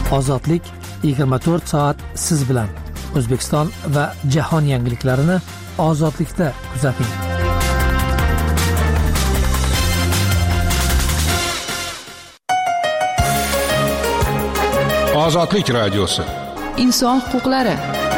Ozodlik 24 soat siz bilan. O'zbekiston va jahon yangiliklarini ozodlikda kuzating. Ozodlik radiosi. Inson huquqlari.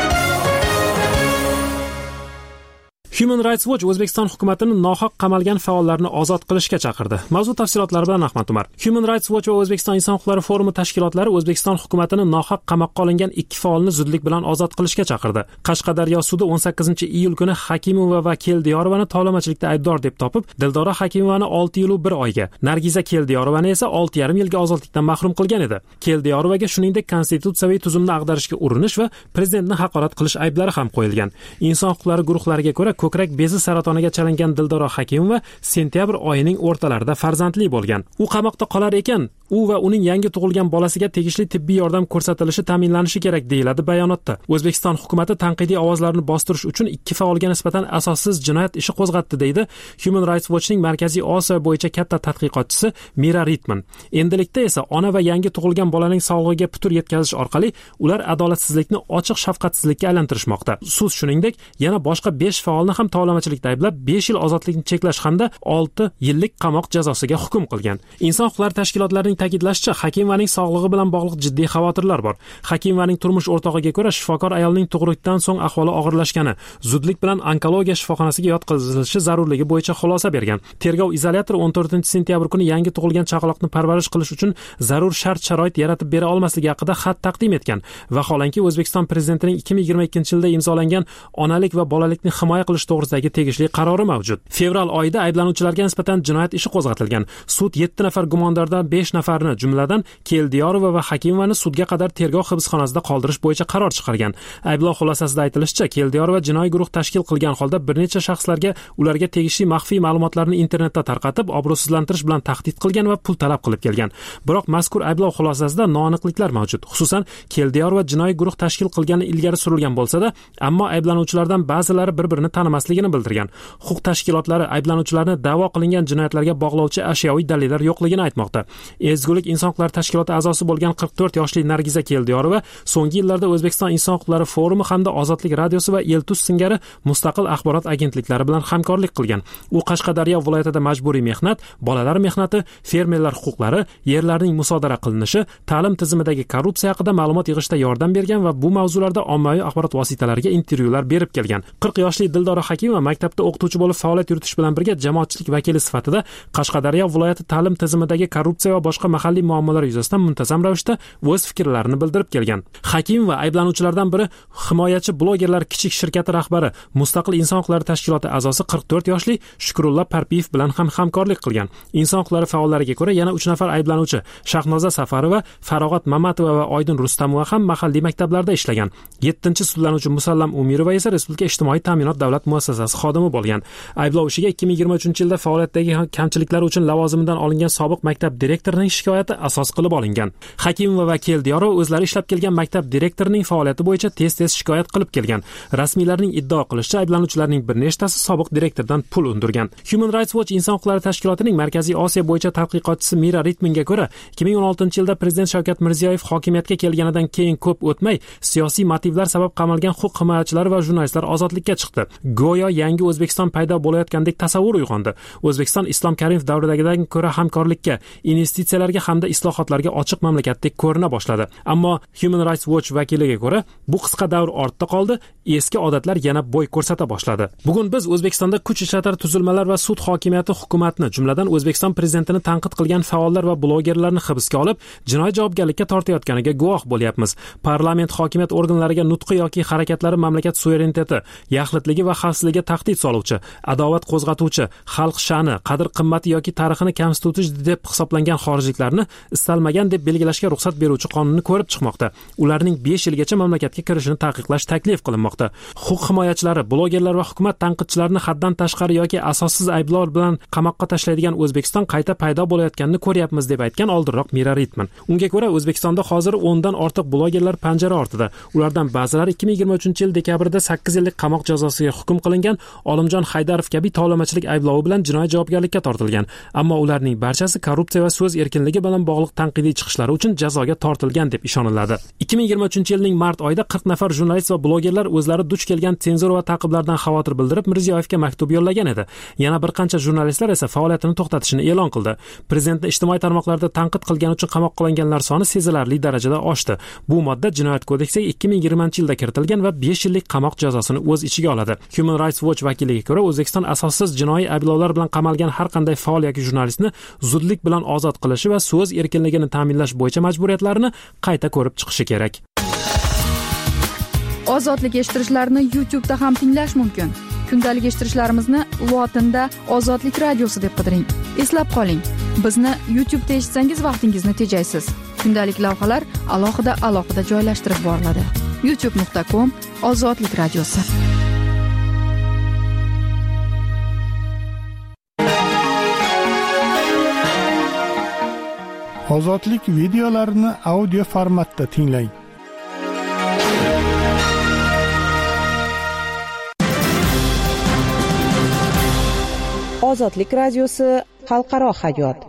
Human Rights Watch O'zbekiston hukumatini nohaq qamalgan faollarni ozod qilishga chaqirdi. Mavzu tafsilotlari bilan Ahmad Umar. Human Rights Watch va O'zbekiston Inson huquqlari forumi tashkilotlari O'zbekiston hukumatini nohaq qamoqqa olingan 2 faolni zudlik bilan ozod qilishga chaqirdi. Qashqadaryo sudi 18-iyul kuni Hakimova va Keldiyorovani tovlamachilikda aybdor deb topib, Dildora Hakimovani 6 yil 1 oyga, Nargiza Keldiyorovani esa 6,5 yilga ozodlikdan mahrum qilgan edi. Keldiyorovaga shuningdek konstitutsiyaviy tuzumni ag'darishga urinish va prezidentni haqorat qilish ayblari ham qo'yilgan. Inson huquqlari guruhlariga ko'ra ko'krak bezi saratoniga chalingan Dildora Hakimova sentyabr oyining o'rtalarida farzandli bo'lgan. U qamoqda qolar ekan, u va uning yangi tug'ilgan bolasiga tegishli tibbiy yordam ko'rsatilishi ta'minlanishi kerak deyiladi bayonotda. O'zbekiston hukumatı tanqidiy ovozlarni bostirish uchun 2 faolga nisbatan asossiz jinoyat ishi qo'zg'atdi deydi Human Rights Watchning Markaziy Osiyo bo'yicha katta tadqiqotchisi Mira Ritman. Endilikda esa ona va yangi tug'ilgan bolaning sog'lig'iga putur yetkazish orqali ular adolatsizlikni ochiq shafqatsizlikka aylantirishmoqda. Sud shuningdek yana boshqa 5 faolni ham tovlamachilikda ayblab 5 yil ozodlikni cheklash hamda 6 yillik qamoq jazosiga hukm qilgan. Inson huquqlari tashkilotlarining ta'kidlashicha, Hakimovaning sog'lig'i bilan bog'liq jiddiy xavotirlar bor. Hakimovaning turmush o'rtog'iga ko'ra shifokor ayolning tug'ruqdan so'ng ahvoli og'irlashgani, zudlik bilan onkologiya shifoxonasiga yotqizilishi zarurligi bo'yicha xulosa bergan. Tergov izolyatori 14-sentyabr kuni yangi tug'ilgan chaqaloqni parvarish qilish uchun zarur shart-sharoit yaratib bera olmasligi haqida xat taqdim etgan. Vaholanki O'zbekiston prezidentining 2022-yilda imzolangan onalik va bolalikni himoya qilish to'g'risidagi tegishli qarori mavjud. Fevral oyida ayblanuvchilarga nisbatan jinoyat ishi qo'zg'atilgan. Sud 7 nafar gumondordan 5 nafarni, jumladan Keldiyorova va Hakimovani sudga qadar tergov hibsxonasida qoldirish bo'yicha qaror chiqargan. Ayblov xulosasida aytilishicha, Keldiyorova jinoiy guruh tashkil qilgan holda bir necha shaxslarga ularga tegishli maxfiy ma'lumotlarni internetda tarqatib, obro'sizlantirish bilan tahdid qilgan va pul talab qilib kelgan. Biroq mazkur ayblov xulosasida noaniqliklar mavjud. Xususan, Keldiyorova jinoiy guruh tashkil qilgani ilgari surilgan bo'lsa-da, ammo ayblanuvchilardan ba'zilari bir-birini tanimasligini bildirgan. Huquq tashkilotlari ayblanuvchilarni da'vo qilingan jinoyatlarga bog'lovchi ashyoviy dalillar yo'qligini aytmoqda. Ezgulik inson huquqlari tashkiloti a'zosi bo'lgan 44 yoshli Nargiza Keldiyorova so'nggi yillarda O'zbekiston Inson huquqlari forumi hamda Ozodlik radiosi va Eltus singari mustaqil axborot agentliklari bilan hamkorlik qilgan. U Qashqadaryo viloyatida majburiy mehnat, bolalar mehnati, fermerlar huquqlari, yerlarning musodara qilinishi, ta'lim tizimidagi korrupsiya haqida ma'lumot yig'ishda yordam bergan va bu mavzularda ommaviy axborot vositalariga intervyular berib kelgan. 40 yoshli Dildora Hakimova maktabda o'qituvchi bo'lib faoliyat yuritish bilan birga jamoatchilik vakili sifatida Qashqadaryo viloyati ta'lim tizimidagi korrupsiya va boshqa mahalliy muammolar yuzasidan muntazam ravishda o'z fikrlarini bildirib kelgan. Hakimova ayblanuvchilardan biri himoyachi blogerlar kichik shirkati rahbari, Mustaqil inson huquqlari tashkiloti a'zosi 44 yoshli Shukrullo Parpiyev bilan ham hamkorlik qilgan. Inson huquqlari faollariga ko'ra yana 3 nafar ayblanuvchi Shahnoza Safarova, Farog'at Mamatova va Oydin Rustamova ham mahalliy maktablarda ishlagan. 7-sudlanuvchi Musallam Umirova esa Respublika ijtimoiy ta'minot davlat muassasasi xodimi bo'lgan. Ayblov ishiga 2023-yilda faoliyatdagi kamchiliklar uchun lavozimidan olingan sobiq maktab direktorining shikoyati asos qilib olingan. Hakimova va Keldiyorova o'zlari ishlab kelgan maktab direktorining faoliyati bo'yicha tez-tez shikoyat qilib kelgan. Rasmiylarning iddao qilishicha, ayblanuvchilarning bir nechtasi sobiq direktordan pul undirgan. Human Rights Watch inson huquqlari tashkilotining Markaziy Osiyo bo'yicha tadqiqotchisi Mira Ritmanga ko'ra, 2016-yilda prezident Shavkat Mirziyoyev hokimiyatga kelganidan keyin ko'p o'tmay siyosiy motivlar sabab qamalgan huquq himoyachilari va jurnalistlar ozodlikka chiqdi. Go'yo yangi O'zbekiston paydo bo'layotgandek tasavvur uyg'ondi. O'zbekiston Islom Karimov davridagidan ko'ra hamkorlikka, investitsiyalarga hamda islohotlarga ochiq mamlakatdek ko'rina boshladi. Ammo Human Rights Watch vakiliga ko'ra, bu qisqa davr ortda qoldi, eski odatlar yana bo'y ko'rsata boshladi. Bugun biz O'zbekistonda kuch ishlatar tuzilmalar va sud hokimiyati hukumatni, jumladan O'zbekiston prezidentini tanqid qilgan faollar va blogerlarni hibsga olib, jinoiy javobgarlikka tortayotganiga guvoh bo'lyapmiz. Parlament hokimiyat organlariga nutqi yoki harakatlari mamlakat suvereniteti, yaxlitligi va xavfsizligiga tahdid soluvchi, adovat qo'zg'atuvchi, xalq sha'ni, qadr-qimmati yoki tarixini kamsituvchi deb hisoblangan xorijliklarni istalmagan deb belgilashga ruxsat beruvchi qonunni ko'rib chiqmoqda. Ularning 5 yilgacha mamlakatga kirishini taqiqlash taklif qilinmoqda. Huquq himoyachilari, blogerlar va hukumat tanqidchilarini haddan tashqari yoki asossiz ayblovlar bilan qamoqqa tashlaydigan O'zbekiston qayta paydo bo'layotganini ko'ryapmiz deb aytgan oldinroq Mira Ritman. Unga ko'ra, O'zbekistonda hozir 10 dan ortiq blogerlar panjara ortida. Ulardan ba'zilari 2023-yil dekabrida 8 yillik qamoq jazosiga hukm qilingan Olimjon Haydarov kabi tovlamachilik ayblovi bilan jinoiy javobgarlikka tortilgan. Ammo ularning barchasi korrupsiya va so'z erkinligi erkinligi bilan bog'liq tanqidiy chiqishlari uchun jazoga tortilgan deb ishoniladi. 2023-yilning mart oyida 40 nafar jurnalist va blogerlar o'zlari duch kelgan senzura va ta'qiblardan xavotir bildirib Mirziyoyevga maktub yo'llagan edi. Yana bir qancha jurnalistlar esa faoliyatini to'xtatishini e'lon qildi. Prezidentni ijtimoiy tarmoqlarda tanqid qilgani uchun qamoqqa olinganlar soni sezilarli darajada oshdi. Bu modda Jinoyat kodeksiga 2020-yilda kiritilgan va 5 yillik qamoq jazosini o'z ichiga oladi. Human Rights Watch vakiliga ko'ra, O'zbekiston asossiz jinoiy ayblovlar bilan qamalgan har qanday faol yoki jurnalistni zudlik bilan ozod qilishi va so'z erkinligini ta'minlash bo'yicha majburiyatlarini qayta ko'rib chiqishi kerak. Ozodlik eshittirishlarni YouTube'da ham tinglash mumkin. Kundalik eshittirishlarimizni lotinda Ozodlik radiosi deb qidiring. Eslab qoling, bizni YouTube'da eshitsangiz vaqtingizni tejaysiz. Kundalik lavhalar alohida joylashtirib boriladi. youtube.com/Ozodlik radiosi. Ozodlik videolarini audio formatda tinglang. Ozodlik radiosi xalqaro hayot.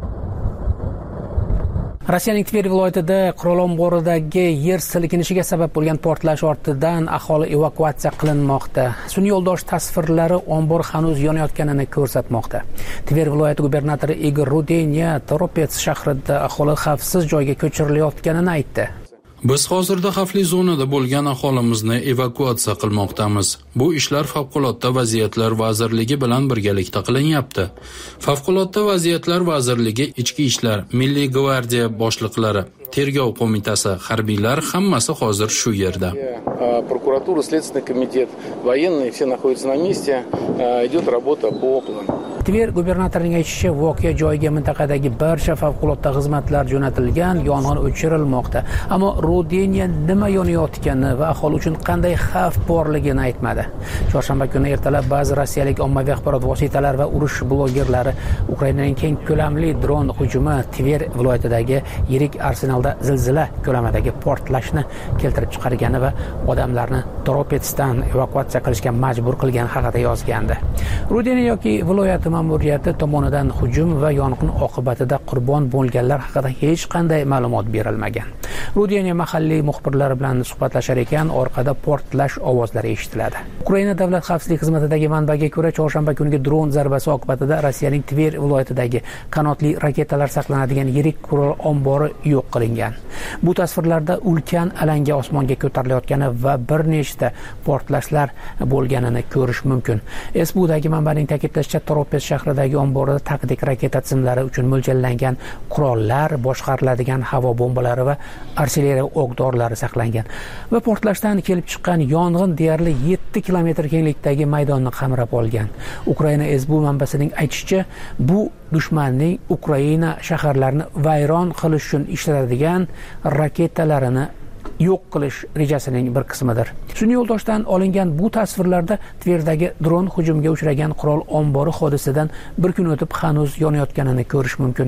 Rossiyaning Tver viloyatida qurol omboridagi yer silkinishiga sabab bo'lgan portlash ortidan aholi evakuatsiya qilinmoqda. Sun'iy yo'ldosh tasvirlari ombor hanuz yonayotganini ko'rsatmoqda. Tver viloyati gubernatori Igor Rudenya Toropets shahrida aholi xavfsiz joyga ko'chirilayotganini aytdi. Biz hozirda xavfli zonada bo'lgan aholimizni evakuatsiya qilmoqdamiz. Bu ishlar Favqulodda vaziyatlar vazirligi bilan birgalikda qilinyapti. Favqulodda vaziyatlar vazirligi, Ichki ishlar, Milliy gvardiya boshliqlari, tergov qo'mitasi, harbiylar hammasi hozir shu yerda. Prokuratura, Следственный комитет, военные все находятся на месте. Идет работа по плану. Tver gubernatorining aytishicha, voqea joyiga mintaqadagi barcha favqulodda xizmatlar jo'natilgan, yong'in o'chirilmoqda. Ammo Rudenya nima yonayotgani va aholi uchun qanday xavf borligini aytmadi. Chorshanba kuni ertalab ba'zi rossiyalik ommaviy axborot vositalari va urush blogerlari Ukrainaning keng ko'lamli dron hujumi Tver viloyatidagi yirik arsenalda zilzila ko'lamidagi portlashni keltirib chiqargani va odamlarni Toropetsdan evakuatsiya qilishga majbur qilgani haqida yozgandi. Rudenya yoki viloyat ma'muriyati tomonidan hujum va yong'in oqibatida qurbon bo'lganlar haqida hech qanday ma'lumot berilmagan. Rudenya mahalliy muxbirlar bilan suhbatlashar ekan, orqada portlash ovozlari eshitiladi. Ukraina davlat xavfsizlik xizmatidagi manbaga ko'ra, chorshanba kungi dron zarbasi oqibatida Rossiyaning Tver viloyatidagi qanotli raketalar saqlanadigan yirik qurol ombori yo'q qilingan. Bu tasvirlarda ulkan alanga osmonga ko'tarilayotgani va bir nechta portlashlar bo'lganini ko'rish mumkin. SBUdagi manbaning ta'kidlashicha, Toropets shahridagi omborda taktik raketa tizimlari uchun mo'ljallangan qurollar, boshqariladigan havo bombalari va artilleriya o'q-dorilar saqlangan. Va portlashdan kelib chiqqan yong'in deyarli 7 kilometr kenglikdagi maydonni qamrab olgan. Ukraina SBU manbasining aytishicha, bu dushmanning Ukraina shaharlarini vayron qilish uchun ishlatadigan raketalarini yo'q qilish rejasining bir qismidir. Sun'iy yo'ldoshdan olingan bu tasvirlarda Tverdagi dron hujumiga uchragan qurol ombori hodisadan bir kun o'tib hanuz yonayotganini ko'rish mumkin.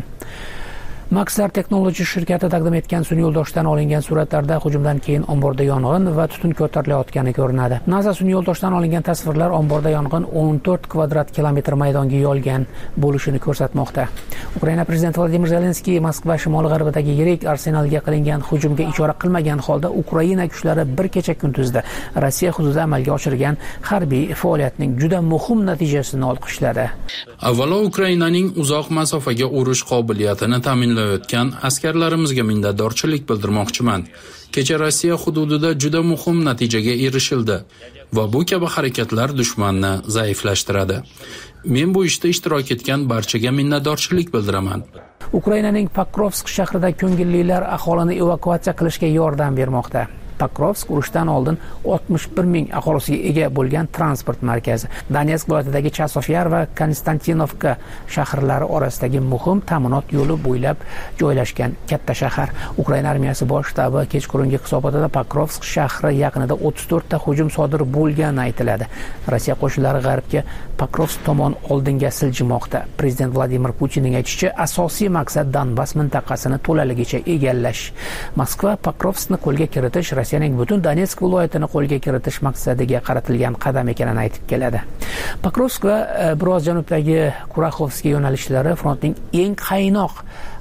Maxar Technology shirkati taqdim etgan sun'iy yo'ldoshdan olingan suratlarda hujumdan keyin omborda yong'in va tutun ko'tarilayotgani ko'rinadi. NASA sun'iy yo'ldoshdan olingan tasvirlar omborda yong'in 14 kvadrat kilometr maydonga yoyilgan bo'lishini ko'rsatmoqda. Ukraina prezidenti Vladimir Zelenskiy Moskva shimoli-g'arbidagi yirik arsenalga qilingan hujumga ishora qilmagan holda Ukraina kuchlari bir kecha kunduzda Rossiya hududida amalga oshirgan harbiy faoliyatning juda muhim natijasini olqishladi. Avvalo Ukrainaning uzoq masofaga urush qobiliyatini ta'minlayotgan askarlarimizga minnatdorchilik bildirmoqchiman. Kecha Rossiya hududida juda muhim natijaga erishildi va bu kabi harakatlar dushmanni zaiflashtiradi. Men bu ishda ishtirok etgan barchaga minnatdorchilik bildiraman. Ukrainaning Pokrovsk shahrida ko'ngillilar aholini evakuatsiya qilishga yordam bermoqda. Pokrovsk urushdan oldin 61 ming aholisiga ega bo'lgan transport markazi. Donetsk viloyatidagi Chasofyar va Konstantinovka shaharlari orasidagi muhim ta'minot yo'li bo'ylab joylashgan katta shahar. Ukraina armiyasi bosh shtabi kechqurungi hisobotida Pokrovsk shahri yaqinida 34 ta hujum sodir bo'lgani aytiladi. Rossiya qo'shinlari g'arbga Pokrovsk tomon oldinga siljimoqda. Prezident Vladimir Putinning aytishicha, asosiy maqsad Donbas mintaqasini to'laligicha egallash. Moskva Pokrovskni qo'lga kiritish Rossiyaning butun Donetsk viloyatini qo'lga kiritish maqsadiga qaratilgan qadam ekanini aytib keladi. Pokrovsk va biroz janubdagi Kuraxovskiy yo'nalishlari frontning eng qaynoq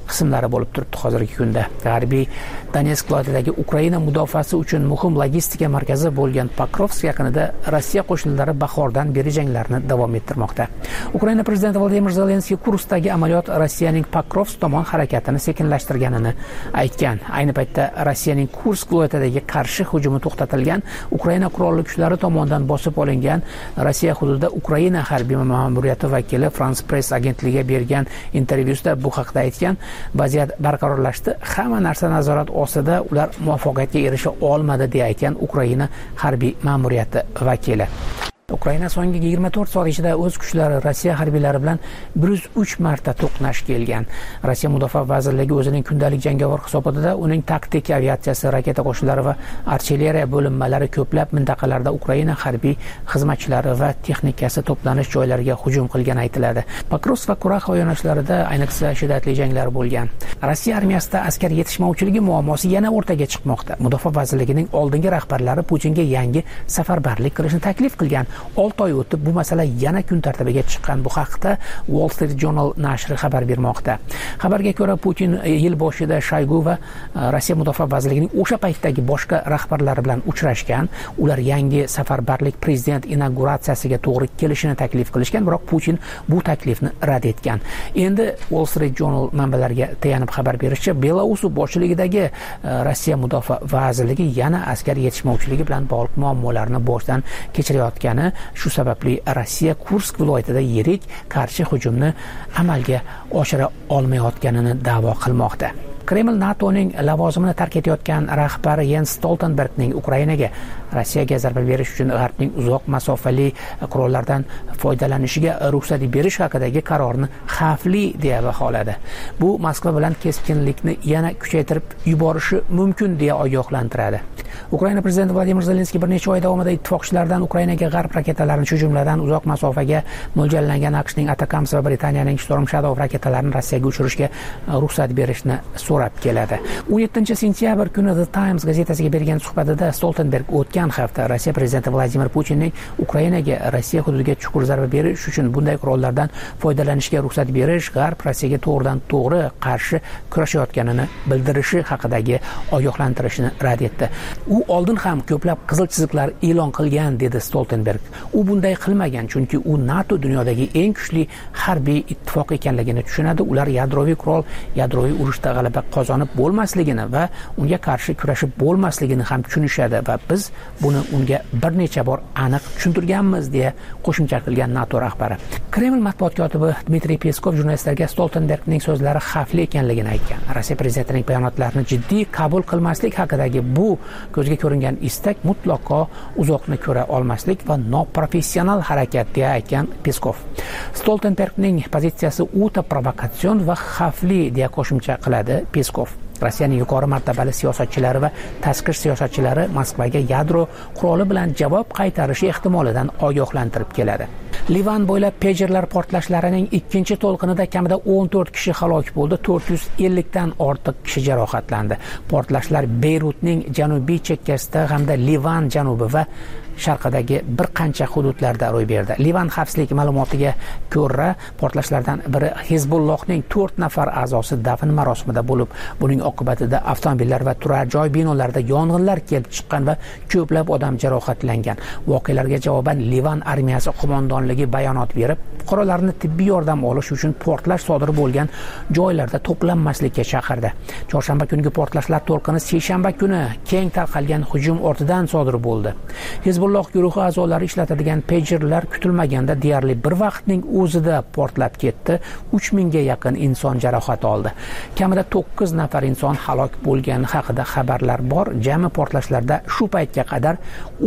qismlari bo'lib turibdi hozirgi kunda. G'arbiy Donetsk viloyatidagi Ukraina mudofaasi uchun muhim logistika markazi bo'lgan Pokrovsk yaqinida Rossiya qo'shinlari bahordan beri janglarni davom ettirmoqda. Ukraina prezidenti Vladimir Zelenskiy Kurskdagi amaliyot Rossiyaning Pokrovsk tomon harakatini sekinlashtirganini aytgan. Ayni paytda Rossiyaning Kursk viloyatidagi qarshi hujumi to'xtatilgan, Ukraina qurolli kuchlari tomonidan bosib olingan Rossiya hududida Ukraina harbiy ma'muriyati vakili France Press agentligiga bergan intervyusida bu haqda aytgan. Vaziyat barqarorlashdi, hamma narsa nazorat ostida, ular muvaffaqiyatga erisha olmadi deya aytgan Ukraina harbiy ma'muriyati vakili. Ukraina so'nggi 24 soat ichida o'z kuchlari Rossiya harbiylari bilan 103 marta to'qnash kelgan. Rossiya mudofaa vazirligi o'zining kundalik jangovar hisobotida uning taktik aviatsiyasi, raketa qo'shinlari va artilleriya bo'linmalari ko'plab mintaqalarda Ukraina harbiy xizmatchilari va texnikasi to'planish joylariga hujum qilgani aytiladi. Pokrovsk va Kurax yo'nalishlarida ayniqsa shiddatli janglar bo'lgan. Rossiya armiyasida askar yetishmovchiligi muammosi yana o'rtaga chiqmoqda. Mudofaa vazirligining oldingi rahbarlari Putinga yangi safarbarlik qilishni taklif qilgan. 6 oy o'tib bu masala yana kun tartibiga chiqqan. Bu haqda Wall Street Journal nashri xabar bermoqda. Xabarga ko'ra, Putin yil boshida Shoygu va Rossiya mudofaa vazirligining o'sha paytdagi boshqa rahbarlari bilan uchrashgan. Ular yangi safarbarlik prezident inauguratsiyasiga to'g'ri kelishini taklif qilishgan, biroq Putin bu taklifni rad etgan. Endi Wall Street Journal manbalariga tayanib xabar berishicha, Belarus boshchiligidagi Rossiya mudofaa vazirligi yana askar yetishmovchiligi bilan bog'liq muammolarni boshdan kechirayotgani, shu sababli Rossiya Kursk viloyatida yirik qarshi hujumni amalga oshira olmayotganini da'vo qilmoqda. Kreml NATOning lavozimini tark etayotgan rahbari Jens Stoltenbergning Ukrainaga Rossiyaga zarba berish uchun G'arbning uzoq masofali qurollardan foydalanishiga ruxsat berish haqidagi qarorni xavfli deya baholadi. Bu Moskva bilan keskinlikni yana kuchaytirib yuborishi mumkin deya ogohlantiradi. Ukraina prezidenti Vladimir Zelenskiy bir necha oy davomida ittifoqchilardan Ukrainaga g'arb raketalarini, shu jumladan uzoq masofaga mo'ljallangan AQShning Atacams va Britaniyaning Storm Shadow raketalarini Rossiyaga uchirishga ruxsat berishni so'rab keladi. 17-sentyabr kuni The Times gazetasiga bergan suhbatida Stoltenberg o'tgan hafta Rossiya prezidenti Vladimir Putinning Ukrainaga Rossiya hududiga chuqur zarba berish uchun bunday qurollardan foydalanishga ruxsat berish G'arb Rossiyaga to'g'ridan-to'g'ri qarshi kurashayotganini bildirishi haqidagi ogohlantirishni rad etdi. U oldin ham ko'plab qizil chiziqlar e'lon qilgan, dedi Stoltenberg. U bunday qilmagan, chunki u NATO dunyodagi eng kuchli harbiy ittifoq ekanligini tushunadi. Ular yadroviy qurol, yadroviy urushda g'alaba qozonib bo'lmasligini va unga qarshi kurashib bo'lmasligini ham tushunishadi va biz buni unga bir necha bor aniq tushuntirganmiz, deya qo'shimcha qilgan NATO rahbari. Kreml matbuot kotibi Dmitriy Peskov jurnalistlarga Stoltenbergning so'zlari xavfli ekanligini aytgan. Rossiya prezidentining bayonotlarini jiddiy qabul qilmaslik haqidagi bu ko'zga ko'ringan istak mutlaqo uzoqni ko'ra olmaslik va noprofessional harakat deya aytgan Peskov. Stoltenbergning pozitsiyasi o'ta provokatsion va xavfli deya qo'shimcha qiladi Peskov. Rossiyaning yuqori martabali siyosatchilari va tashqi siyosatchilari Moskvaga yadro quroli bilan javob qaytarishi ehtimolidan ogohlantirib keladi. Livan bo'ylab pagerlar portlashlarining ikkinchi to'lqinida kamida 14 kishi halok bo'ldi, 450 dan ortiq kishi jarohatlandi. Portlashlar Beyrutning janubiy chekkasida hamda Livan janubi va sharqidagi bir qancha hududlarda ro'y berdi. Livan xavfsizlik ma'lumotiga ko'ra, portlashlardan biri Hizbullohning 4 nafar a'zosi dafn marosimida bo'lib, buning oqibatida avtomobillar va turar joy binolarida yong'inlar kelib chiqqan va ko'plab odam jarohatlangan. Voqealarga javoban Livan armiyasi qo'mondonligi bayonot berib, fuqarolarni tibbiy yordam olish uchun portlash sodir bo'lgan joylarda to'planmaslikka chaqirdi. Chorshanba kungi portlashlar to'lqini seshanba kuni keng tarqalgan hujum ortidan sodir bo'ldi. Hizbulloh guruhi a'zolari ishlatadigan pagerlar kutilmaganda deyarli bir vaqtning o'zida portlab ketdi. 3000 ga yaqin inson jarohat oldi. Kamida 9 nafar inson halok bo'lgani haqida xabarlar bor. Jami portlashlarda shu paytga qadar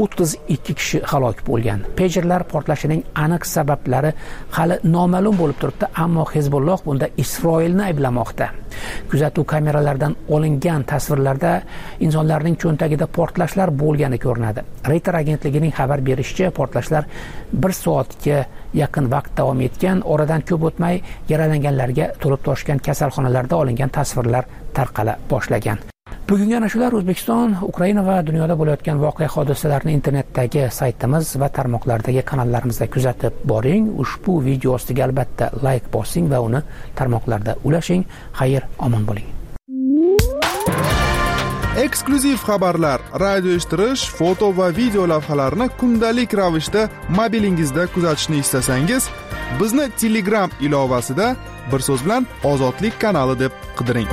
32 kishi halok bo'lgan. Pagerlar portlashining aniq sabablari hali noma'lum bo'lib turibdi, ammo Hizbulloh bunda Isroilni ayblamoqda. Kuzatuv kameralardan olingan tasvirlarda insonlarning cho'ntagida portlashlar bo'lgani ko'rinadi. Reuters agentligining xabar berishicha, portlashlar 1 soatga yaqin vaqt davom etgan. Oradan ko'p o'tmay yaralanganlarga to'lib toshgan kasalxonalarda olingan tasvirlar tarqala boshlagan. Bugungi ana shular O'zbekiston, Ukraina va dunyoda bo'layotgan voqea hodisalarni internetdagi saytimiz va tarmoqlardagi kanallarimizda kuzatib boring. Ushbu video ostiga albatta like bosing va uni tarmoqlarda ulashing. Xayr, omon bo'ling. Eksklyuziv xabarlar, radio eshittirish, foto va video lavhalarni kundalik ravishda mobilingizda kuzatishni istasangiz, bizni Telegram ilovasida bir so'z bilan Ozodlik kanali deb qidiring.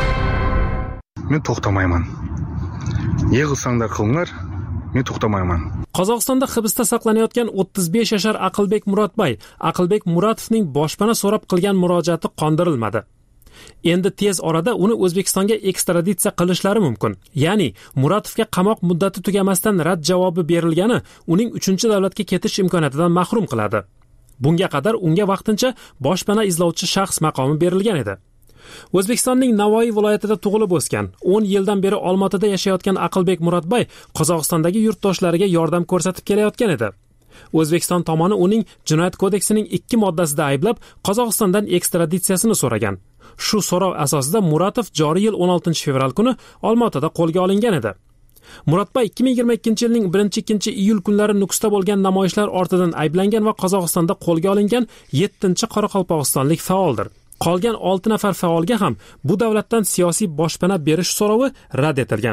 Men to'xtamayman. Ne qilsanglar qilinglar, men to'xtamayman. Qozog'istonda hibsda saqlanayotgan 35 yashar Aqlbek Murodbay, Aqlbek Muratovning boshpana so'rab qilgan murojaati qondirilmadi. Endi tez orada uni O'zbekistonga ekstraditsiya qilishlari mumkin. Ya'ni Muratovga qamoq muddati tugamasdan rad javobi berilgani uning 3-davlatga ketish imkoniyatidan mahrum qiladi. Bunga qadar unga vaqtincha boshpana izlovchi shaxs maqomi berilgan edi. O'zbekistonning Navoiy viloyatida tug'ilib o'sgan, 10 yildan beri Olmaotada yashayotgan Aqlbek Murodbay Qozog'istondagi yurtdoshlariga yordam ko'rsatib kelayotgan edi. O'zbekiston tomoni uning Jinoyat kodeksining 2 moddasida ayblab, Qozog'istondan ekstraditsiyasini so'ragan. Shu so'rov asosida Muratov joriy yil 16 fevral kuni Olmaotada qo'lga olingan edi. Murodbay 2022-yilning 1-2 iyul kunlari Nukusda bo'lgan namoyishlar ortidan ayblangan va Qozog'istonda qo'lga olingan 7-qoraqalpog'istonlik faoldir. Qolgan 6 nafar faolga ham bu davlatdan siyosiy boshpana berish so'rovi rad etilgan.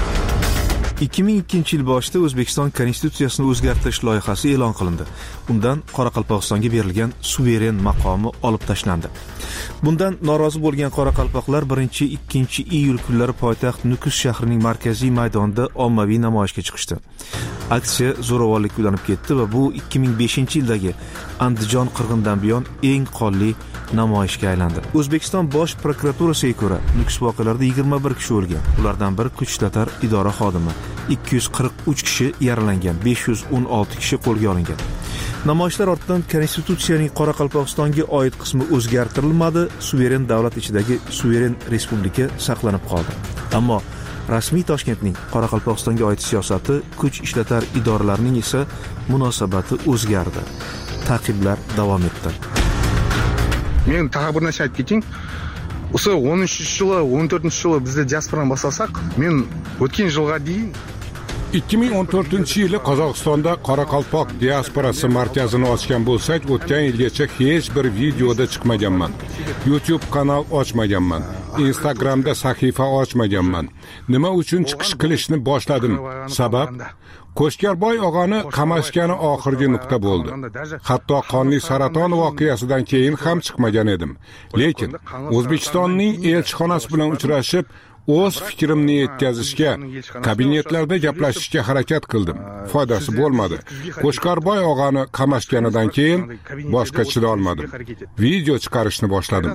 2002-yil boshida O'zbekiston konstitutsiyasini o'zgartirish loyihasi e'lon qilindi. Undan Qoraqalpog'istonga berilgan suveren maqomi olib tashlandi. Bundan norozi bo'lgan qoraqalpoqlar 1-2 iyul kunlari poytaxt Nukus shahrining markaziy maydonida ommaviy namoyishga chiqishdi. Aksiya zo'ravonlikka ulanib ketdi va bu 2005-yildagi Andijon qirg'indan buyon eng qonli namoyishga aylandi. O'zbekiston bosh prokuraturasiga ko'ra, Nukus voqealarida 21 kishi o'lgan. Ulardan biri kuch ishlatar idora xodimi, 243 kishi yaralangan, 516 kishi qo'lga olingan. Namoyishlar ortidan konstitutsiyaning Qoraqalpog'istonga oid qismi o'zgartirilmadi, suveren davlat ichidagi suveren respublika saqlanib qoldi. Ammo rasmiy Toshkentning Qoraqalpog'istonga oid siyosati, kuch ishlatar idoralarining esa munosabati o'zgardi. Ta'qiblar davom etdi. Men tag'in bir narsa aytib keting. O'sha 13-yili, 14-yili bizda diasporani boshlasak, men o'tgan yilga deyim 2014-yili Qozog'istonda Qoraqalpoq diasporasi markazini ochgan bo'lsak, o'tgan yilgacha hech bir videoda chiqmaganman. YouTube kanal ochmaganman. Instagramda sahifa ochmaganman. Nima uchun chiqish qilishni boshladim? Sabab Qo'shkarboy og'ani qamashgani oxirgi nuqta bo'ldi. Hatto qonli saraton voqeasidan keyin ham chiqmagan edim. Lekin O'zbekistonning elchixonasi bilan uchrashib, o'z fikrimni yetkazishga, kabinetlarda gaplashishga harakat qildim. Foydasi bo'lmadi. Qo'shkarboy og'ani qamashganidan keyin boshqa chida olmadim. Video chiqarishni boshladim.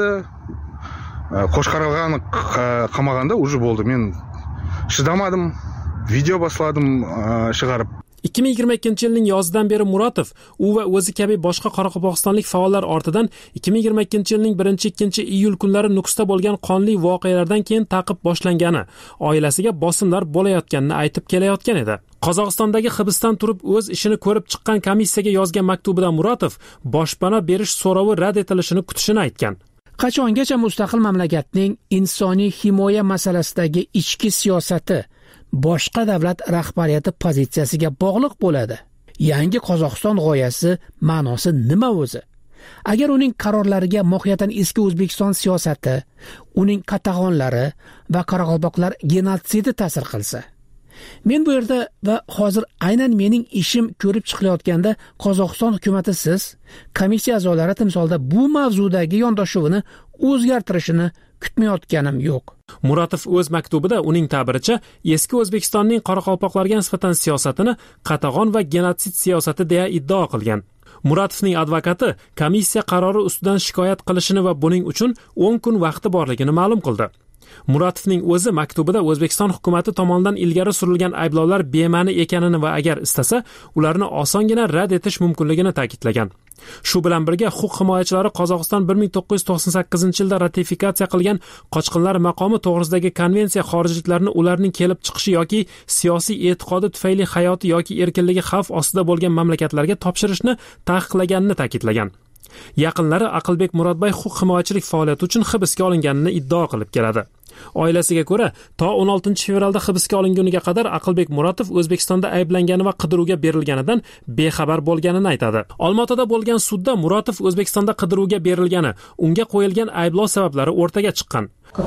Qo'shkarog'ani qamaganda уже bo'ldi. Men chidamadim. Video boshladim chiqarib. 2022-yilning yozidan beri Muratov u va o'zi kabi boshqa qoraqalpog'istonlik faollar ortidan 2022-yilning 1-2 iyul kunlari Nukusda bo'lgan qonli voqealardan keyin ta'qib boshlangani, oilasiga bosimlar bo'layotganini aytib kelayotgan edi. Qozog'istondagi hibsdan turib o'z ishini ko'rib chiqqan komissiyaga yozgan maktubida Muratov boshpana berish so'rovi rad etilishini kutishini aytgan. Qachongacha mustaqil mamlakatning insoniy himoya masalasidagi ichki siyosati boshqa davlat rahbariyati pozitsiyasiga bog'liq bo'ladi? Yangi Qozog'iston g'oyasi ma'nosi nima o'zi? Agar uning qarorlariga mohiyatan eski O'zbekiston siyosati, uning qatag'onlari va qoraqalpoqlar genotsidi ta'sir qilsa, men bu yerda va hozir aynan mening ishim ko'rib chiqilayotganda Qozog'iston hukumatı siz, komissiya a'zolari timsolda bu mavzudagi yondashuvini o'zgartirishini kutmayotganim yo'q. Muratov o'z maktubida uning ta'biricha eski O'zbekistonning qoraqalpoqlarga nisbatan siyosatini qatag'on va genotsid siyosati deya iddao qilgan. Muratovning advokati komissiya qarori ustidan shikoyat qilishini va buning uchun 10 kun vaqti borligini ma'lum qildi. Muratovning o'zi maktubida O'zbekiston hukumatı tomonidan ilgari surilgan ayblovlar bema'ni ekanini va agar istasa, ularni osongina rad etish mumkinligini ta'kidlagan. Shu bilan birga huquq himoyachilari Qozog'iston 1998-yilda ratifikatsiya qilgan qochqinlar maqomi to'g'risidagi konvensiya xorijliklarni ularning kelib chiqishi yoki siyosiy e'tiqodi tufayli hayoti yoki erkinligi xavf ostida bo'lgan mamlakatlarga topshirishni taqiqlaganini ta'kidlagan. Yaqinlari Aqlbek Murodbay huquq himoyachilik faoliyati uchun hibsga olinganini iddao qilib keladi. Oilasiga ko'ra, to 16-fevralda hibsga olinguniga qadar Aqlbek Muratov O'zbekistonda ayblangani va qidiruvga berilganidan bexabar bo'lganini aytadi. Olmaotada bo'lgan sudda Muratov O'zbekistonda qidiruvga berilgani, unga qo'yilgan ayblov sabablari o'rtaga chiqqan.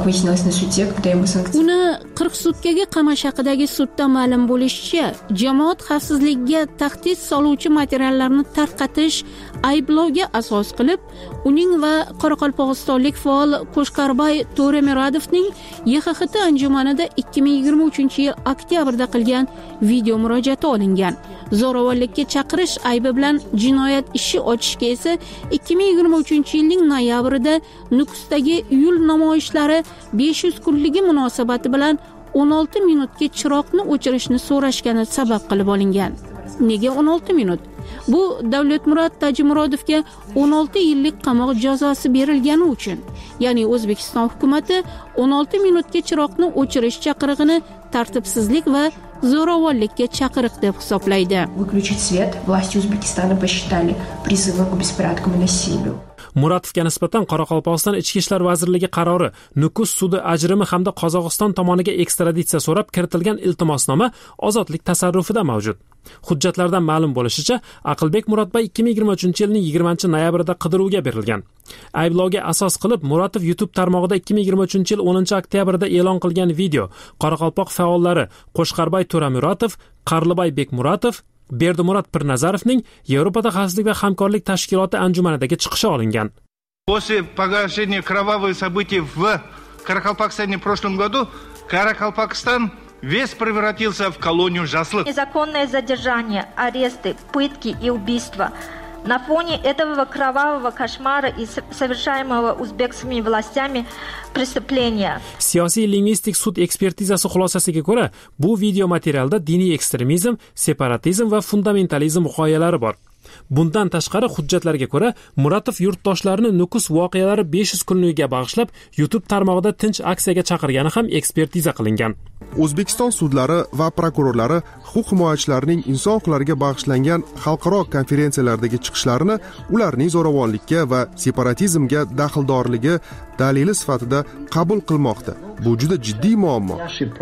Uni 40 sutkaga qamash haqidagi sudda ma'lum bo'lishicha, jamoat xavfsizligiga tahdid soluvchi materiallarni tarqatish ayblovga asos qilib, uning va qoraqalpog'istonlik faol Qo'shqarbay To'ramirodovning YXXT anjumanida 2023-yil oktyabrda qilgan video murojaati olingan. Zo'ravonlikka chaqirish aybi bilan jinoyat ishi ochishga esa 2023-yilning noyabrida Nukusdagi iyul namoyishlari 500 kunligi munosabati bilan 16 minutga chiroqni o'chirishni so'rashgani sabab qilib olingan. Nega 16 minut? Bu Davlatmurod Tajimurodovga 16 yillik qamoq jazosi berilgani uchun. Ya'ni O'zbekiston hukumatı 16 minutga chiroqni o'chirish chaqirig'ini tartibsizlik va zo'ravonlikka chaqiriq deb hisoblaydi. Выключить свет власти Узбекистана посчитали призывом к беспорядкам и насилию. Muratovga nisbatan Qoraqalpog'iston Ichki ishlar vazirligi qarori, Nukus sudi ajrimi hamda Qozog'iston tomoniga ekstraditsiya so'rab kiritilgan iltimosnoma ozodlik tasarrufida mavjud. Hujjatlardan ma'lum bo'lishicha, Aqlbek Muratbay 2023-yilning 20-noyabrida qidiruvga berilgan. Ayblovga asos qilib Muratov YouTube tarmog'ida 2023-yil 10-oktyabrda e'lon qilgan video Qoraqalpoq faollari Qo'shqarbay To'ramirodov, Qarlibay Bekmuratov, Berdimurat Pirnazarovning Yevropada xavfsizlik va hamkorlik tashkiloti anjumanidagi chiqishi olingan. После погашения кровавых событий в Каракалпакстане в прошлом году, Каракалпакстан весь превратился в колонию жаслых. Незаконное задержание, аресты, пытки и убийства. На фоне этого кровавого кошмара и совершаемого узбекскими властями преступления. Siyosiy lingvistik sud ekspertizasi xulosasiga ko'ra, bu video materialda diniy ekstremizm, separatizm va fundamentalizm g'oyalari bor. Bundan tashqari hujjatlarga ko'ra, Muratov yurtdoshlarini Nukus voqealari 500 kunligiga bag'ishlab YouTube tarmog'ida tinch aksiyaga chaqirgani ham ekspertiza qilingan. O'zbekiston sudlari va prokurorlari huquq himoyachilarining inson huquqlariga bag'ishlangan xalqaro konferensiyalardagi chiqishlarini ularning zo'ravonlikka va separatizmga daxldorligi dalili sifatida qabul qilmoqda. Bu juda jiddiy muammo.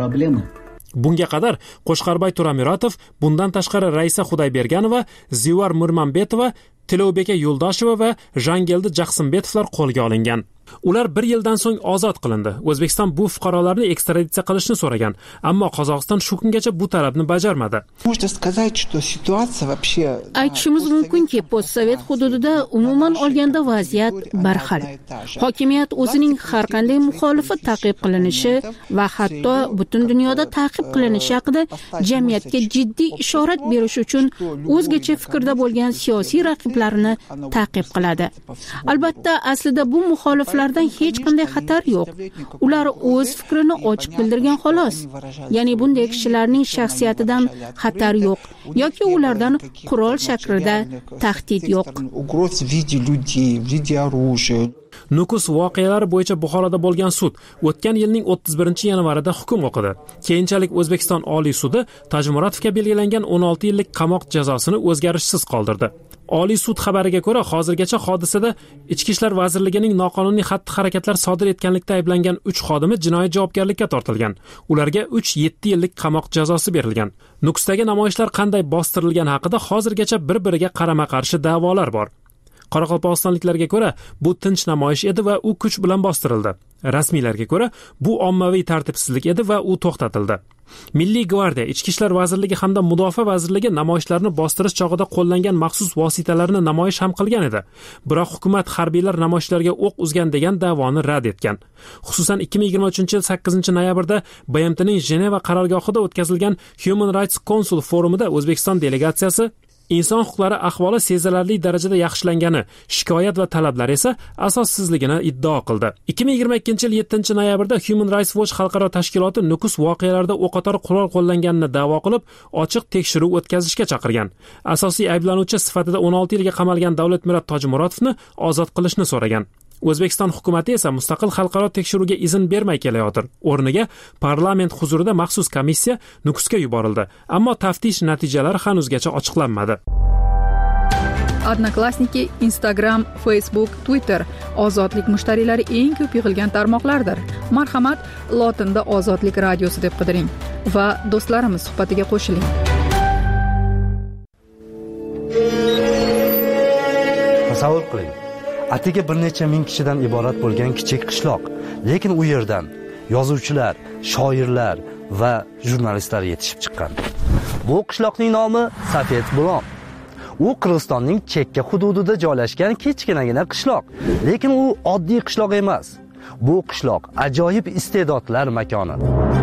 Bunga qadar Qo'shqarbay To'ramirodov, bundan tashqari Raisa Xudayberganova, Zivar Murmanbetova, Tilobeka Yo'ldosheva va Jangeldi Jaqsimbetovlar qo'lga olingan. Ular 1 yildan so'ng ozod qilindi. O'zbekiston bu fuqarolarni ekstraditsiya qilishni so'ragan, ammo Qozog'iston shu kungacha bu talabni bajarmadi. Aytishimiz mumkinki, postsovet hududida umuman olganda vaziyat barxil. Hokimiyat o'zining har qanday muxolifi ta'qib qilinishi va hatto butun dunyoda ta'qib qilinishi haqida jamiyatga jiddiy ishorat berish uchun o'zgacha fikrda bo'lgan siyosiy raqiblarini ta'qib qiladi. Albatta, aslida bu muxoliflar hech qanday xatar yo'q. Ular o'z fikrini ochiq bildirgan xolos. Ya'ni bunday kishilarning shaxsiyatidan xatar yo'q yoki ulardan qurol shaklida tahdid yo'q. Nukus voqealari bo'yicha Buxoroda bo'lgan sud o'tgan yilning 31-yanvarida hukm o'qidi. Keyinchalik O'zbekiston Oliy sudi Tajmurodovga belgilangan 16 yillik qamoq jazosini o'zgarishsiz qoldirdi. Oliy sud xabariga ko'ra, hozirgacha hodisada Ichki ishlar vazirligining noqonuniy xatti-harakatlar sodir etganlikda ayblangan 3 xodimi jinoiy javobgarlikka tortilgan. Ularga 3-7 yillik qamoq jazosi berilgan. Nukusdagi namoyishlar qanday bostirilgani haqida hozirgacha bir-biriga qarama-qarshi da'volar bor. Qoraqalpog'istonliklarga ko'ra, bu tinch namoyish edi va u kuch bilan bostirildi. Rasmiylarga ko'ra, bu ommaviy tartibsizlik edi va u to'xtatildi. Milliy gvardiya, Ichki ishlar vazirligi hamda Mudofaa vazirligi namoyishlarni bostirish chog'ida qo'llangan maxsus vositalarni namoyish ham qilgan edi. Biroq hukumat harbiylar namoyishlarga o'q uzgan degan da'voni rad etgan. Xususan 2023-yil 8-noyabrda BMTning Jeneva qarorgohida o'tkazilgan Human Rights Council forumida O'zbekiston delegatsiyasi inson huquqlari ahvoli sezilarli darajada yaxshilangani, shikoyat va talablar esa asossizligini iddao qildi. 2022-yil 7-noyabrda Human Rights Watch xalqaro tashkiloti Nukus voqealarida o'qotar qurol qo'llanganini da'vo qilib, ochiq tekshiruv o'tkazishga chaqirgan. Asosiy ayblanuvchi sifatida 16 yilga qamalgan Davlatmurod Tojimurodovni ozod qilishni so'ragan. O'zbekiston hukumatı esa mustaqil xalqaro tekshiruvga izn bermay kelayotir. O'rniga parlament huzurida maxsus komissiya Nukusga yuborildi, ammo taftish natijalari hanuzgacha ochiqlanmadi. Odnoklassniki, Instagram, Facebook, Twitter ozodlik mushtariylari eng ko'p yig'ilgan tarmoqlardir. Marhamat, lotinda Ozodlik radiosi deb qidiring va do'stlarimiz suhbatiga qo'shiling. Tasavvur qiling, atigi bir necha ming kishidan iborat bo'lgan kichik qishloq, lekin u yerdan yozuvchilar, shoirlar va jurnalistlar yetishib chiqqan. Bu qishloqning nomi Safet Bulon. U Qirg'izistonning chekka hududida joylashgan kichkinagina qishloq, lekin u oddiy qishloq emas. Bu qishloq ajoyib iste'dodlar makoni.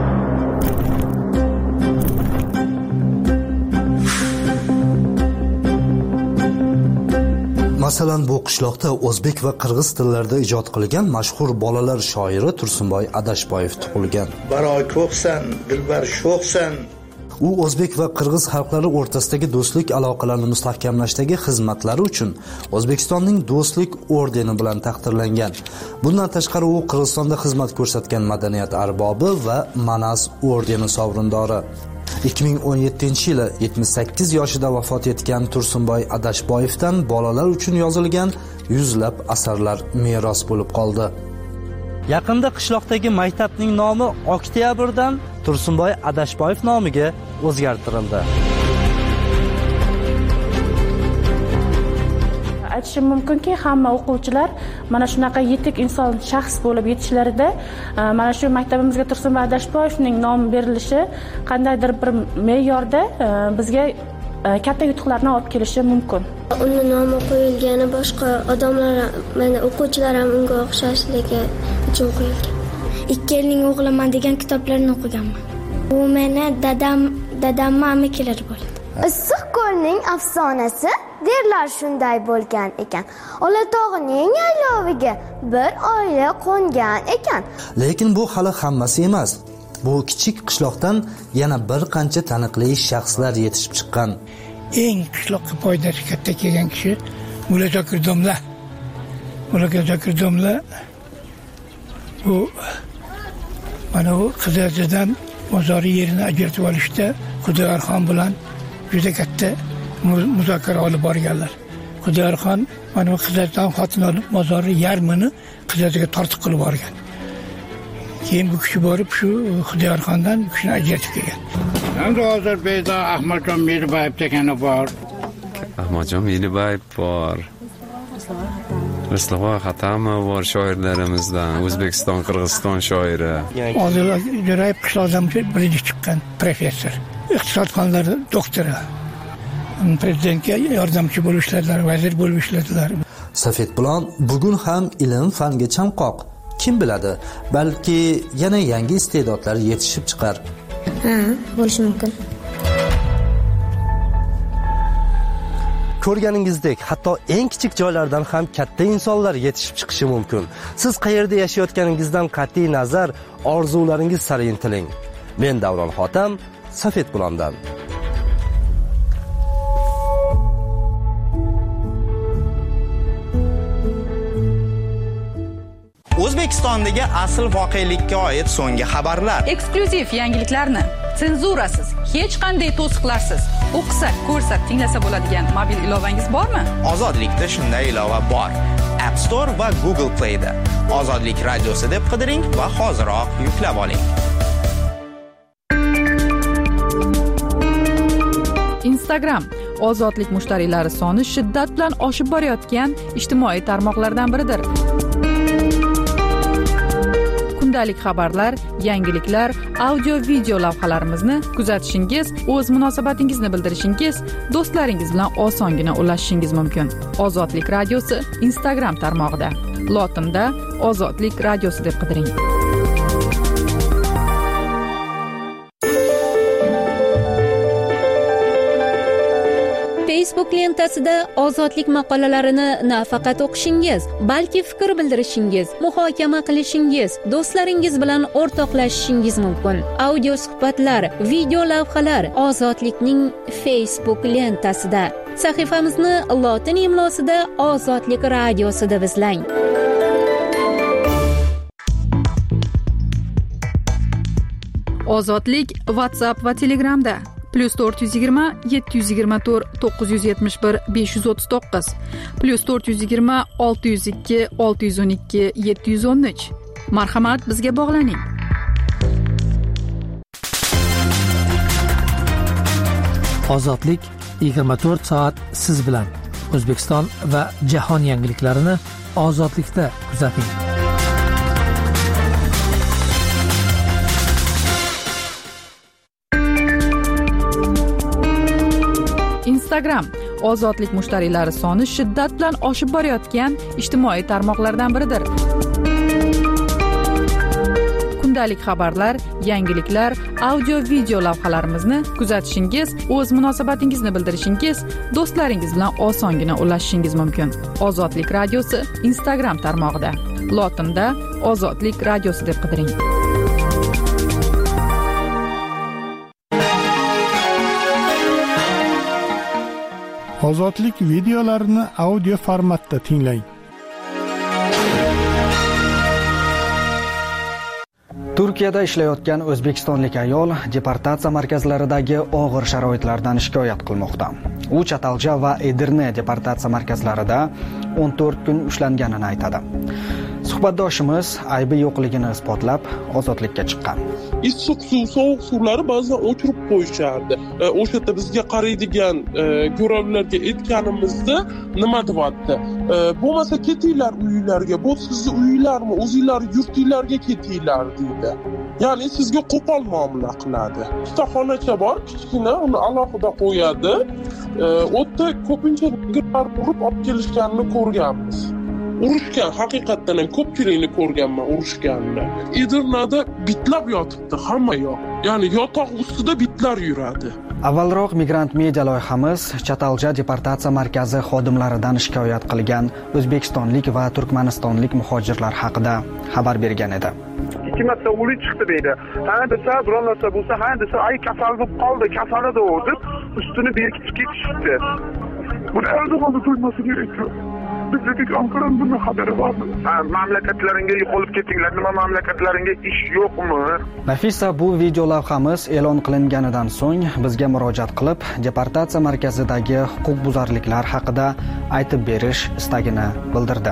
Masalan, bu qishloqda o'zbek va qirg'iz tillarida ijod qilgan mashhur bolalar shoiri Tursunboy Adashboyev tug'ilgan. Baroy ko'psan, dilbar sho'xsan. U o'zbek va qirg'iz xalqlari o'rtasidagi do'stlik aloqalarini mustahkamlashdagi xizmatlari uchun O'zbekistonning Do'stlik ordeni bilan taqdirlangan. Bundan tashqari u Qirg'izistonda xizmat ko'rsatgan madaniyat arbobi va Manas ordeni sovrindori. 2017-yili 78 yoshida vafot etgan Tursunboy Adashboyevdan bolalar uchun yozilgan yuzlab asarlar meros bo'lib qoldi. Yaqinda qishloqdagi maktabning nomi Oktyabrdan Tursunboy Adashboyev nomiga o'zgartirildi. Aytishim mumkinki, hamma o'quvchilar mana shunaqa yetuk inson shaxs bo'lib yetishlarida mana shu maktabimizga Tursunboy Adashboyevning nomi berilishi qandaydir bir me'yorda bizga katta yutuqlarni olib kelishi mumkin. Uni nomi qo'yilgani boshqa odamlar, mana o'quvchilar ham unga o'xshashligi uchun qo'yilgan. Ikkelning o'g'liman degan kitoblarni o'qiganman. U meni dadamning amikalari bo'ldi. Issiq ko'lning afsonasi derlar shunday bo'lgan ekan. Olatog'ning yayloviga bir oila qo'ngan ekan. Lekin bu hali hammasi emas. Bu kichik qishloqdan yana bir qancha taniqli shaxslar yetishib chiqqan. Eng qishloqqa foydasi katta kelgan kishi Mulla Zokir domla. Mulla Zokir domla bu mana bu Qizildan bozori yerini ajratib olishda Xudoyorxon bilan juda katta muzokara olib borganlar. Xudoyorxon mana bu Qizildan xotin olib bozori yarmini Qizilga tortiq qilib borgan. Keyin bu kishi borib shu Xudoyorxondan bu kishini ajratib kelgan. Endi hozir Beyda Ahmadjon Melibayev degani bor. Ahmadjon Melibayev bor. Mustafa Xatamov bor shoirlarimizdan, O'zbekiston, Qirg'iziston shoiri. Hozir Jo'rayev qishloqdan birinchi chiqqan professor, iqtisod fanlari doktori. Prezidentga yordamchi bo'lib ishladilar, vazir bo'lib ishladilar. Safet Bulon bugun ham ilm fanga chanqoq. Kim biladi, balki yana yangi iste'dodlar yetishib chiqar. Bo'lishi mumkin. Ko'rganingizdek, hatto eng kichik joylardan ham katta insonlar yetishib chiqishi mumkin. Siz qayerda yashayotganingizdan qat'iy nazar, orzularingiz sari intiling. Men Davron Xotam, Safet Bulondan. O'zbekistondagi asl voqelikka oid so'nggi xabarlar. Eksklyuziv yangiliklarni senzurasiz, hech qanday to'siqlarsiz o'qisa, ko'rsa, tinglasa bo'ladigan mobil ilovangiz bormi? Ozodlikda shunday ilova bor. App Store va Google Play da. Ozodlik radiosi deb qidiring va hoziroq yuklab oling. Instagram ozodlik mushtariylari soni shiddat bilan oshib borayotgan ijtimoiy tarmoqlardan biridir. Kundalik xabarlar, yangiliklar, audio-video lavhalarimizni kuzatishingiz, o'z munosabatingizni bildirishingiz, do'stlaringiz bilan osongina ulashishingiz mumkin. Ozodlik radiosi Instagram tarmog'ida. Lotinda Ozodlik radiosi deb qidiring. Facebook lentasida ozodlik maqolalarini nafaqat o'qishingiz, balki fikr bildirishingiz, muhokama qilishingiz, do'stlaringiz bilan o'rtoqlashishingiz mumkin. Audio suhbatlar, video lavhalar Ozodlikning Facebook lentasida. Sahifamizni lotin imlosida Ozodlik radiosi deb izlang. Ozodlik WhatsApp va Telegramda. +420 724 971 539 +420 602 612 713. Marhamat, bizga bog'laning. Ozodlik 24 soat siz bilan. O'zbekiston va jahon yangiliklarini ozodlikda kuzating. Instagram ozodlik mushtariylari soni shiddat bilan oshib borayotgan ijtimoiy tarmoqlardan biridir. Kundalik xabarlar, yangiliklar, audio-video lavhalarimizni kuzatishingiz, o'z munosabatingizni bildirishingiz, do'stlaringiz bilan osongina ulashishingiz mumkin. Ozodlik radiosi Instagram tarmog'ida. Lotinda Ozodlik radiosi deb qidiring. Ozodlik videolarini audio formatda tinglang. Turkiyada ishlayotgan o'zbekistonlik ayol deportatsiya markazlaridagi og'ir sharoitlardan shikoyat qilmoqda. U Chatalja va Edirne deportatsiya markazlarida 14 kun ushlanganini aytadi. Suhbatdoshimiz aybi yo'qligini isbotlab ozodlikka chiqqan. Issiq suv, sovuq suvlari ba'zan o'chirib qo'yishardi. O'sha yerda bizga qaraydigan ko'ravlarga aytganimizda nima deyapti? Bo'lmasa ketinglar uylarga, bu sizni uylarmi, o'zinglar yurtinglarga ketinglar deydi. Ya'ni sizga qo'pol muomala qiladi. Ikkita xonacha bor, kichkina, uni alohida qo'yadi. O'tda ko'pincha nigirlar urib olib kelishganini ko'rganmiz. Urushgan, haqiqatdan ham ko'pchilikni ko'rganman urushganni. Edirnada bitlab yotibdi hamma yoq. Ya'ni yotoq ustida bitlar yuradi. Avvalroq Migrant Media loyihamiz Chatalja deportatsiya markazi xodimlaridan shikoyat qilgan o'zbekistonlik va turkmanistonlik muhojirlar haqida xabar bergan edi. Ikki marta o'li chiqdi deydi. Ha desa, biror narsa bo'lsa, ha desa, ay kasal bo'lib qoldi, kasalida u deb ustini berkitib ketishdi. Buni Erdo'g'onni to'ymasi kerak. Bizning Ankaran bundan xabari bormi? Mamlakatlaringga yo'qolib ketinglar, nima mamlakatlaringga ish yo'qmi? Nafisa bu video lavhamiz e'lon qilinganidan so'ng bizga murojaat qilib, deportatsiya markazidagi huquqbuzarliklar haqida aytib berish istagini bildirdi.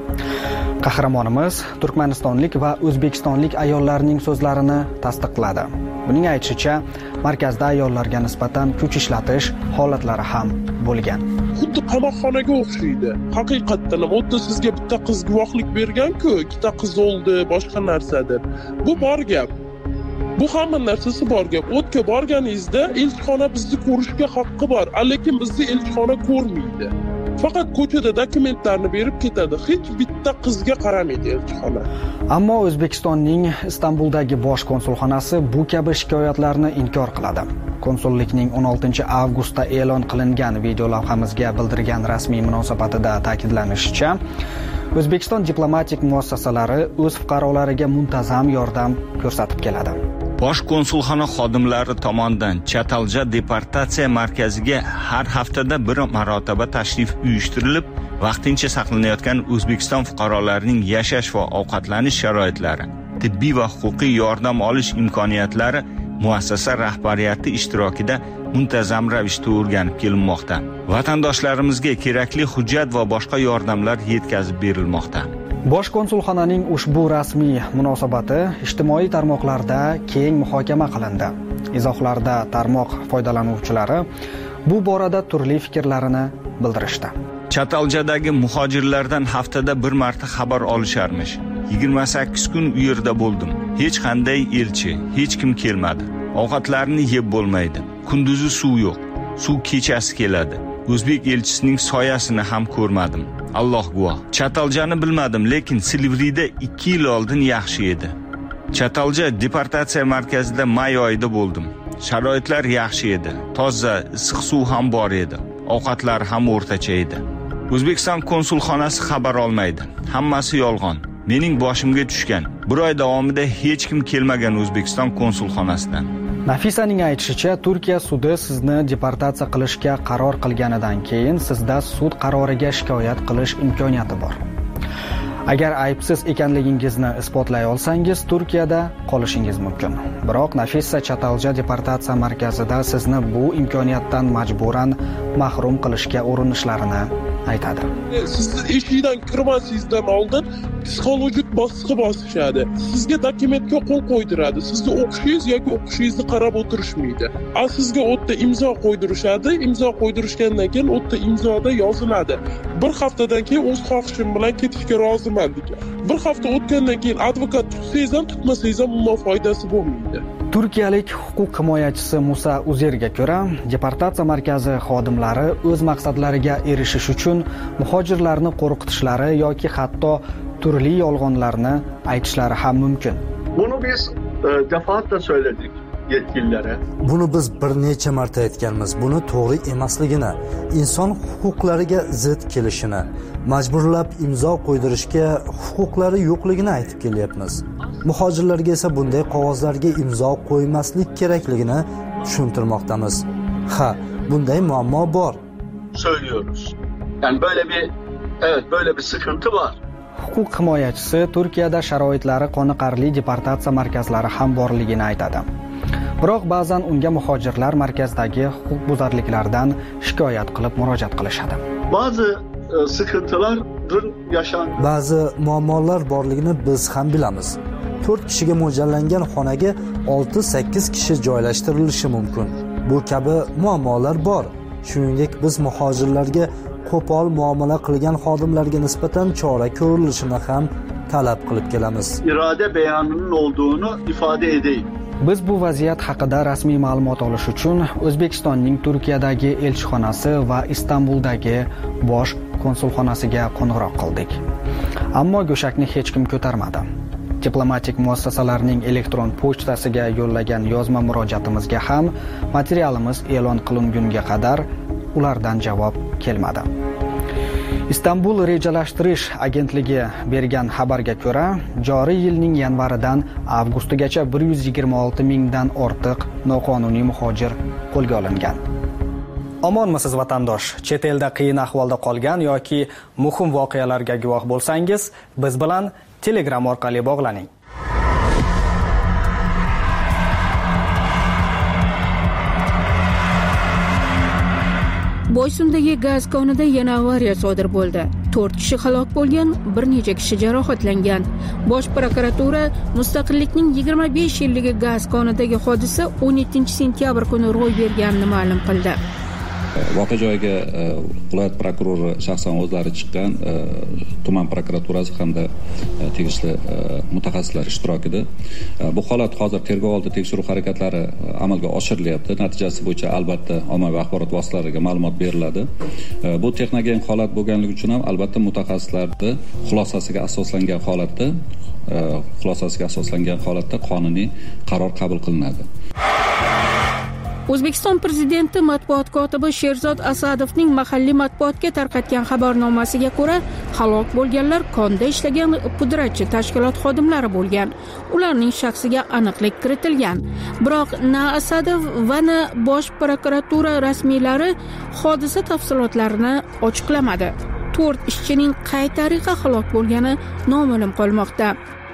Qahramonimiz turkmanistonlik va o'zbekistonlik ayollarning so'zlarini tasdiqladi. Uning aytishicha, markazda ayollarga nisbatan kuch ishlatish holatlari ham bo'lgan. Xuddi qamoqxonaga o'xshaydi. Haqiqatdan ham o'tda sizga bitta qiz guvohlik bergan-ku, ikkita qiz o'ldi, boshqa narsadir. Bu bor gap. Bu hamma narsasi bor gap. O'tga borganingizda elchixona bizni ko'rishga haqqi bor, lekin bizni elchixona ko'rmaydi. Faqat ko'chada dokumentlarni berib ketadi. Hech bitta qizga qaramaydi elchixona. Ammo O'zbekistonning Istanbuldagi bosh konsulxonasi bu kabi shikoyatlarni inkor qiladi. Konsullikning 16-avgustda e'lon qilingan video lavhamizga bildirgan rasmiy munosabatida ta'kidlanishicha, O'zbekiston diplomatik muassasalari o'z fuqarolariga muntazam yordam ko'rsatib keladi. Bosh konsulxona xodimlari tomonidan Chatalja deportatsiya markaziga har haftada bir marotaba tashrif uyushtirilib, vaqtincha saqlanayotgan O'zbekiston fuqarolarining yashash va ovqatlanish sharoitlari, tibbiy va huquqiy yordam olish imkoniyatlari muassasa rahbariyati ishtirokida muntazam ravishda o'rganib kelinmoqda. Vatandoshlarimizga kerakli hujjat va boshqa yordamlar yetkazib berilmoqda. Bosh konsulxonaning ushbu rasmiy munosabati ijtimoiy tarmoqlarda keng muhokama qilindi. Izohlarda tarmoq foydalanuvchilari bu borada turli fikrlarini bildirishdi. Chataljadagi muhojirlardan haftada bir marta xabar olisharmish. 28 kun u yerda bo'ldim. Hech qanday elchi, hech kim kelmadi. Ovqatlarni yeb bo'lmaydi. Kunduzi suv yo'q. Suv kechasi keladi. O'zbek elchisining soyasini ham ko'rmadim. Alloh guvoh. Chataljani bilmadim, lekin Silvrida 2 yil oldin yaxshi edi. Chatalja deportatsiya markazida may oyida bo'ldim. Sharoitlar yaxshi edi. Toza, issiq suv ham bor edi. Ovqatlar ham o'rtacha edi. O'zbekiston konsulxonasi xabar olmaydi. Hammasi yolg'on. Mening boshimga tushgan. Bir oy davomida hech kim kelmagan O'zbekiston konsulxonasidan. Nafisaning aytishicha, Turkiya sudi sizni deportatsiya qilishga qaror qilganidan keyin sizda sud qaroriga shikoyat qilish imkoniyati bor. Agar aybsiz ekanligingizni isbotlay olsangiz, Turkiyada qolishingiz mumkin. Biroq Nafisa Chatalja deportatsiya markazida sizni bu imkoniyatdan majburan mahrum qilishga urinishlarini aytadi. Sizni eshikdan kirmasingizdan oldin psixologik bosqi bosishadi. Sizga dokumentga qo'l qo'ydiradi. Sizni o'qishingiz yoki o'qishingizni qarab o'tirishmaydi. Sizga o'tda imzo qo'ydirishadi. Imzo qo'ydirishgandan keyin o'tda imzoda yoziladi. Bir haftadan keyin o'z xohishim bilan ketishga roziman degan. Bir hafta o'tgandan keyin advokat tutsangiz ham tutmasangiz ham undan foydasi bo'lmaydi. Turkiyalik huquq himoyachisi Musa Uzerga ko'ra, deportatsiya markazi xodimlari o'z maqsadlariga erishish uchun muhojirlarni qo'rqitishlari yoki hatto turli yolg'onlarni aytishlari ham mumkin. Bunu biz defaatle söyledik yetkililere. Buni biz bir necha marta aytganmiz. Buni to'g'ri emasligini, inson huquqlariga zid kelishini, majburlab imzo qo'ydirishga huquqlari yo'qligini aytib kelyapmiz. Muhojirlarga esa bunday qog'ozlarga imzo qo'ymaslik kerakligini tushuntirmoqdamiz. Ha, bunday muammo bor. Söylüyoruz. Yani böyle bir sıkıntı var. Huquq himoyachisi Turkiyada sharoitlari qoniqarli deportatsiya markazlari ham borligini aytadi. Biroq ba'zan unga muhojirlar markazdagi huquqbuzarliklardan shikoyat qilib murojaat qilishadi. Ba'zi muammolar borligini biz ham bilamiz. 4 kishiga mo'ljallangan xonaga 6-8 kishi joylashtirilishi mumkin. Bu kabi muammolar bor. Shuningdek, biz muhojirlarga qo'pol muomala qilgan xodimlarga nisbatan chora ko'rilishini ham talab qilib kelamiz. İrade beyanının olduğunu ifade edeyim. Biz bu vaziyat haqida rasmiy ma'lumot olish uchun O'zbekistonning Turkiyadagi elchixonasi va Istanbuldagi bosh konsulxonasiga qo'ng'iroq qildik. Ammo go'shakni hech kim ko'tarmadi. Diplomatik muassasalarning elektron pochtasiga yo'llagan yozma murojaatimizga ham materialimiz e'lon qilingunga qadar ulardan javob kelmadi. Istanbul rejalashtirish agentligi bergan xabarga ko'ra, joriy yilning yanvaridan avgustigacha 126 mingdan ortiq noqonuniy muhojir qo'lga olingan. Omonmisiz vatandosh? Chet elda qiyin ahvolda qolgan yoki muhim voqealarga guvoh bo'lsangiz, biz bilan Telegram orqali bog'laning. Boysundagi gaz konida yana avariya sodir bo'ldi. 4 kishi halok bo'lgan, bir necha kishi jarohatlangan. Bosh prokuratura Mustaqillikning 25 yilligi gaz konidagi hodisa 17-sentyabr kuni ro'y berganini ma'lum qildi. Voqea joyiga viloyat prokurori shaxsan o'zlari chiqqan, tuman prokuraturasi hamda tegishli mutaxassislar ishtirokida. Bu holat hozir tergov oldi tekshiruv harakatlari amalga oshirilyapti. Natijasi bo'yicha albatta ommaviy axborot vositalariga ma'lumot beriladi. Bu texnogen holat bo'lganligi uchun ham albatta mutaxassislarning xulosasiga asoslangan holatda qonuniy qaror qabul qilinadi. O'zbekiston prezidenti matbuot kotibi Sherzod Asadovning mahalliy matbuotga tarqatgan xabarnomasiga ko'ra, halok bo'lganlar konda ishlagan pudratchi tashkilot xodimlari bo'lgan. Ularning shaxsiga aniqlik kiritilgan. Biroq na Asadov va na bosh prokuratura rasmiylari hodisa tafsilotlarini ochiqlamadi. 4 ishchining qay tariqa halok bo'lgani noma'lum qolmoqda.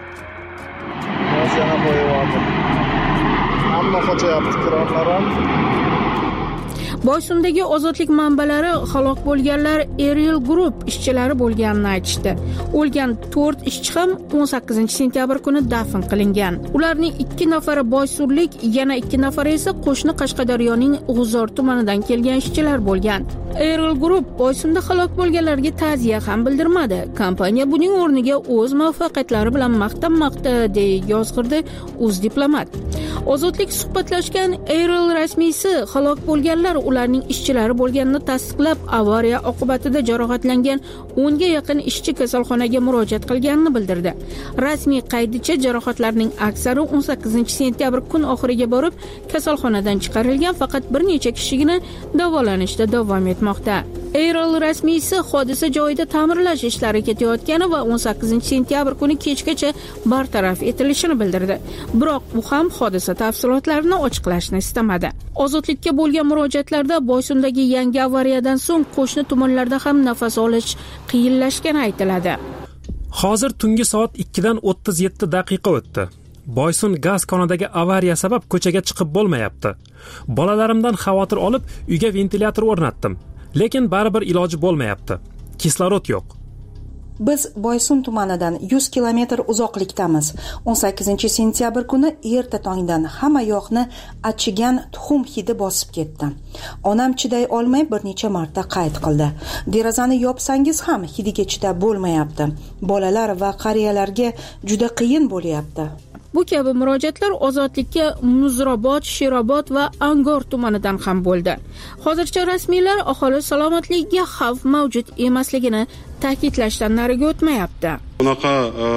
Boysundagi ozodlik manbalari halok bo'lganlar Ariel Group ishchilari bo'lganini aytishdi. O'lgan 4 ishchi ham 18-sentyabr kuni dafn qilingan. Ularning 2 nafari boysunlik, yana 2 nafari esa qo'shni Qashqadaryoning G'uzor tumanidan kelgan ishchilar bo'lgan. Ariel Group Boysunda halok bo'lganlarga ta'ziya ham bildirmadi. Kompaniya buning o'rniga o'z muvaffaqiyatlari bilan maqtanmoqda, deb yozg'irdi O'zdiplomat. Ozodlik suhbatlashgan Ariel rasmiysi halok bo'lganlar ularning ishchilari bo'lganini tasdiqlab, avariya oqibatida jarohatlangan 10 ga yaqin ishchi kasalxonaga murojaat qilganini bildirdi. Rasmiy qaydicha jarohatlarning aksari 18-sentyabr kun oxiriga borib kasalxonadan chiqarilgan, faqat bir necha kishigina davolanishda davom etmoqda. Ariel rasmiysi hodisa joyida ta'mirlash ishlari ketayotgani va 18-sentyabr kuni kechgacha bartaraf etilishini bildirdi. Biroq u ham hodisa tafsilotlarini ochiqlashni istamadi. Ozodlikka bo'lgan murojaatlarda Boysundagi yangi avariyadan so'ng qo'shni tumanlarda ham nafas olish qiyinlashgani aytiladi. Hozir tungi soat 2 dan 37 daqiqa o'tdi. Boysun gaz konidagi avariya sabab ko'chaga chiqib bo'lmayapti. Bolalarimdan xavotir olib, uyga ventilyator o'rnatdim, lekin baribir iloji bo'lmayapti. Kislorod yo'q. Biz Boysun tumanidan 100 kilometr uzoqlikdamiz. 18-sentyabr kuni erta tongdan hamma yoqni achigan tuxum hidi bosib ketdi. Onam chiday olmay bir necha marta qayd qildi. Derazani yopsangiz ham hidiga chidab bo'lmayapti. Bolalar va qariyalarga juda qiyin bo'lyapti. Bu kabi murojaatlar Ozodlikka Muzrobod, Sherobod va Angor tumanidan ham bo'ldi. Hozircha rasmiylar aholi salomatligiga xavf mavjud emasligini ta'kidlashdan nariga o'tmayapti. Bunaqa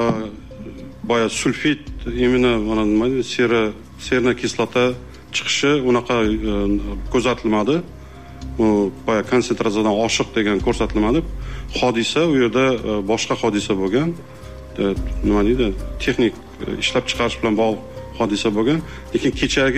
boya sulfit, imенно mana nima serna kislota chiqishi unaqa kuzatilmadi. U boya konsentratsiyadan oshiq degan ko'rsatilmadi. Hodisa u yerda boshqa hodisa bo'lgan. Nima deydi? Texnik ishlab chiqarish bilan bog'liq hodisa bo'lgan, lekin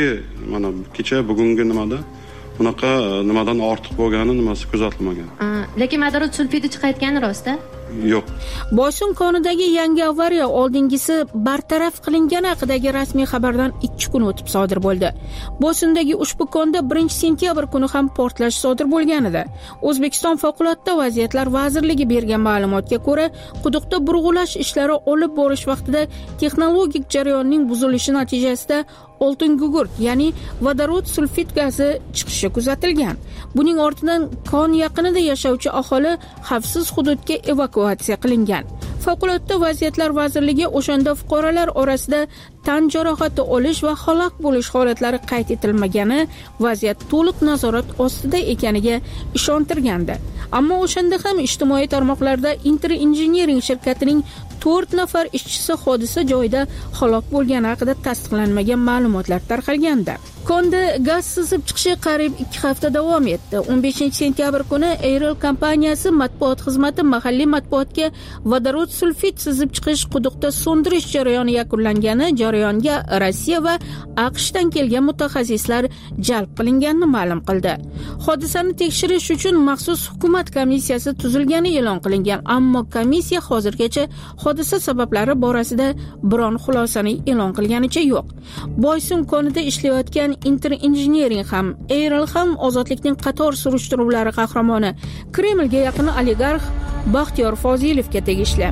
kecha bugungi nimada bunaqa nimadan ortiq bo'lgani nimasi kuzatilmagan. Lekin vodorod sulfidi chiqayotgani rost-a? Yo'q. Boysun konidagi yangi avariya oldingisi bartaraf qilingani haqidagi rasmiy xabardan 2 kun o'tib sodir bo'ldi. Boysundagi ushbu konda 1-sentyabr kuni ham portlash sodir bo'lgan edi. O'zbekiston favqulodda vaziyatlar vazirligi bergan ma'lumotga ko'ra, quduqda burg'ulash ishlari olib borish vaqtida texnologik jarayonning buzilishi natijasida oltin gugurt, ya'ni vodorod sulfid gazi chiqishi kuzatilgan. Buning ortidan kon yaqinida yashovchi aholi xavfsiz hududga evakuatsiya qilingan. Favqulodda vaziyatlar vazirligi o'shanda fuqarolar orasida tan jarohati olish va halok bo'lish holatlari qayd etilmagani, vaziyat to'liq nazorat ostida ekaniga ishontirgandi. Ammo o'shanda ham ijtimoiy tarmoqlarda Inter Engineering shirkatining 4 nafar ishchisi hodisa joyida halok bo'lgani haqida tasdiqlanmagan ma'lumotlar tarqalgandi. Konda gaz sizib chiqishi qariyb 2 hafta davom etdi. 15-sentyabr kuni Airel kompaniyasi matbuot xizmati mahalliy matbuotga vodorod sulfid sizib chiqish quduqda so'ndirish jarayoni yakunlangani, jarayonga Rossiya va AQShdan kelgan mutaxassislar jalb qilinganini ma'lum qildi. Hodisani tekshirish uchun maxsus hukumat komissiyasi tuzilgani e'lon qilingan, ammo komissiya hozirgacha hodisa sabablari borasida biron xulosani e'lon qilganicha yo'q. Boysun konida ishlayotgan Inter Engineering ham, Airel ham ozodlikning qator surishtiruvlari qahramoni, Kremlga yaqin oligarx Baxtiyor Fozilovga tegishli.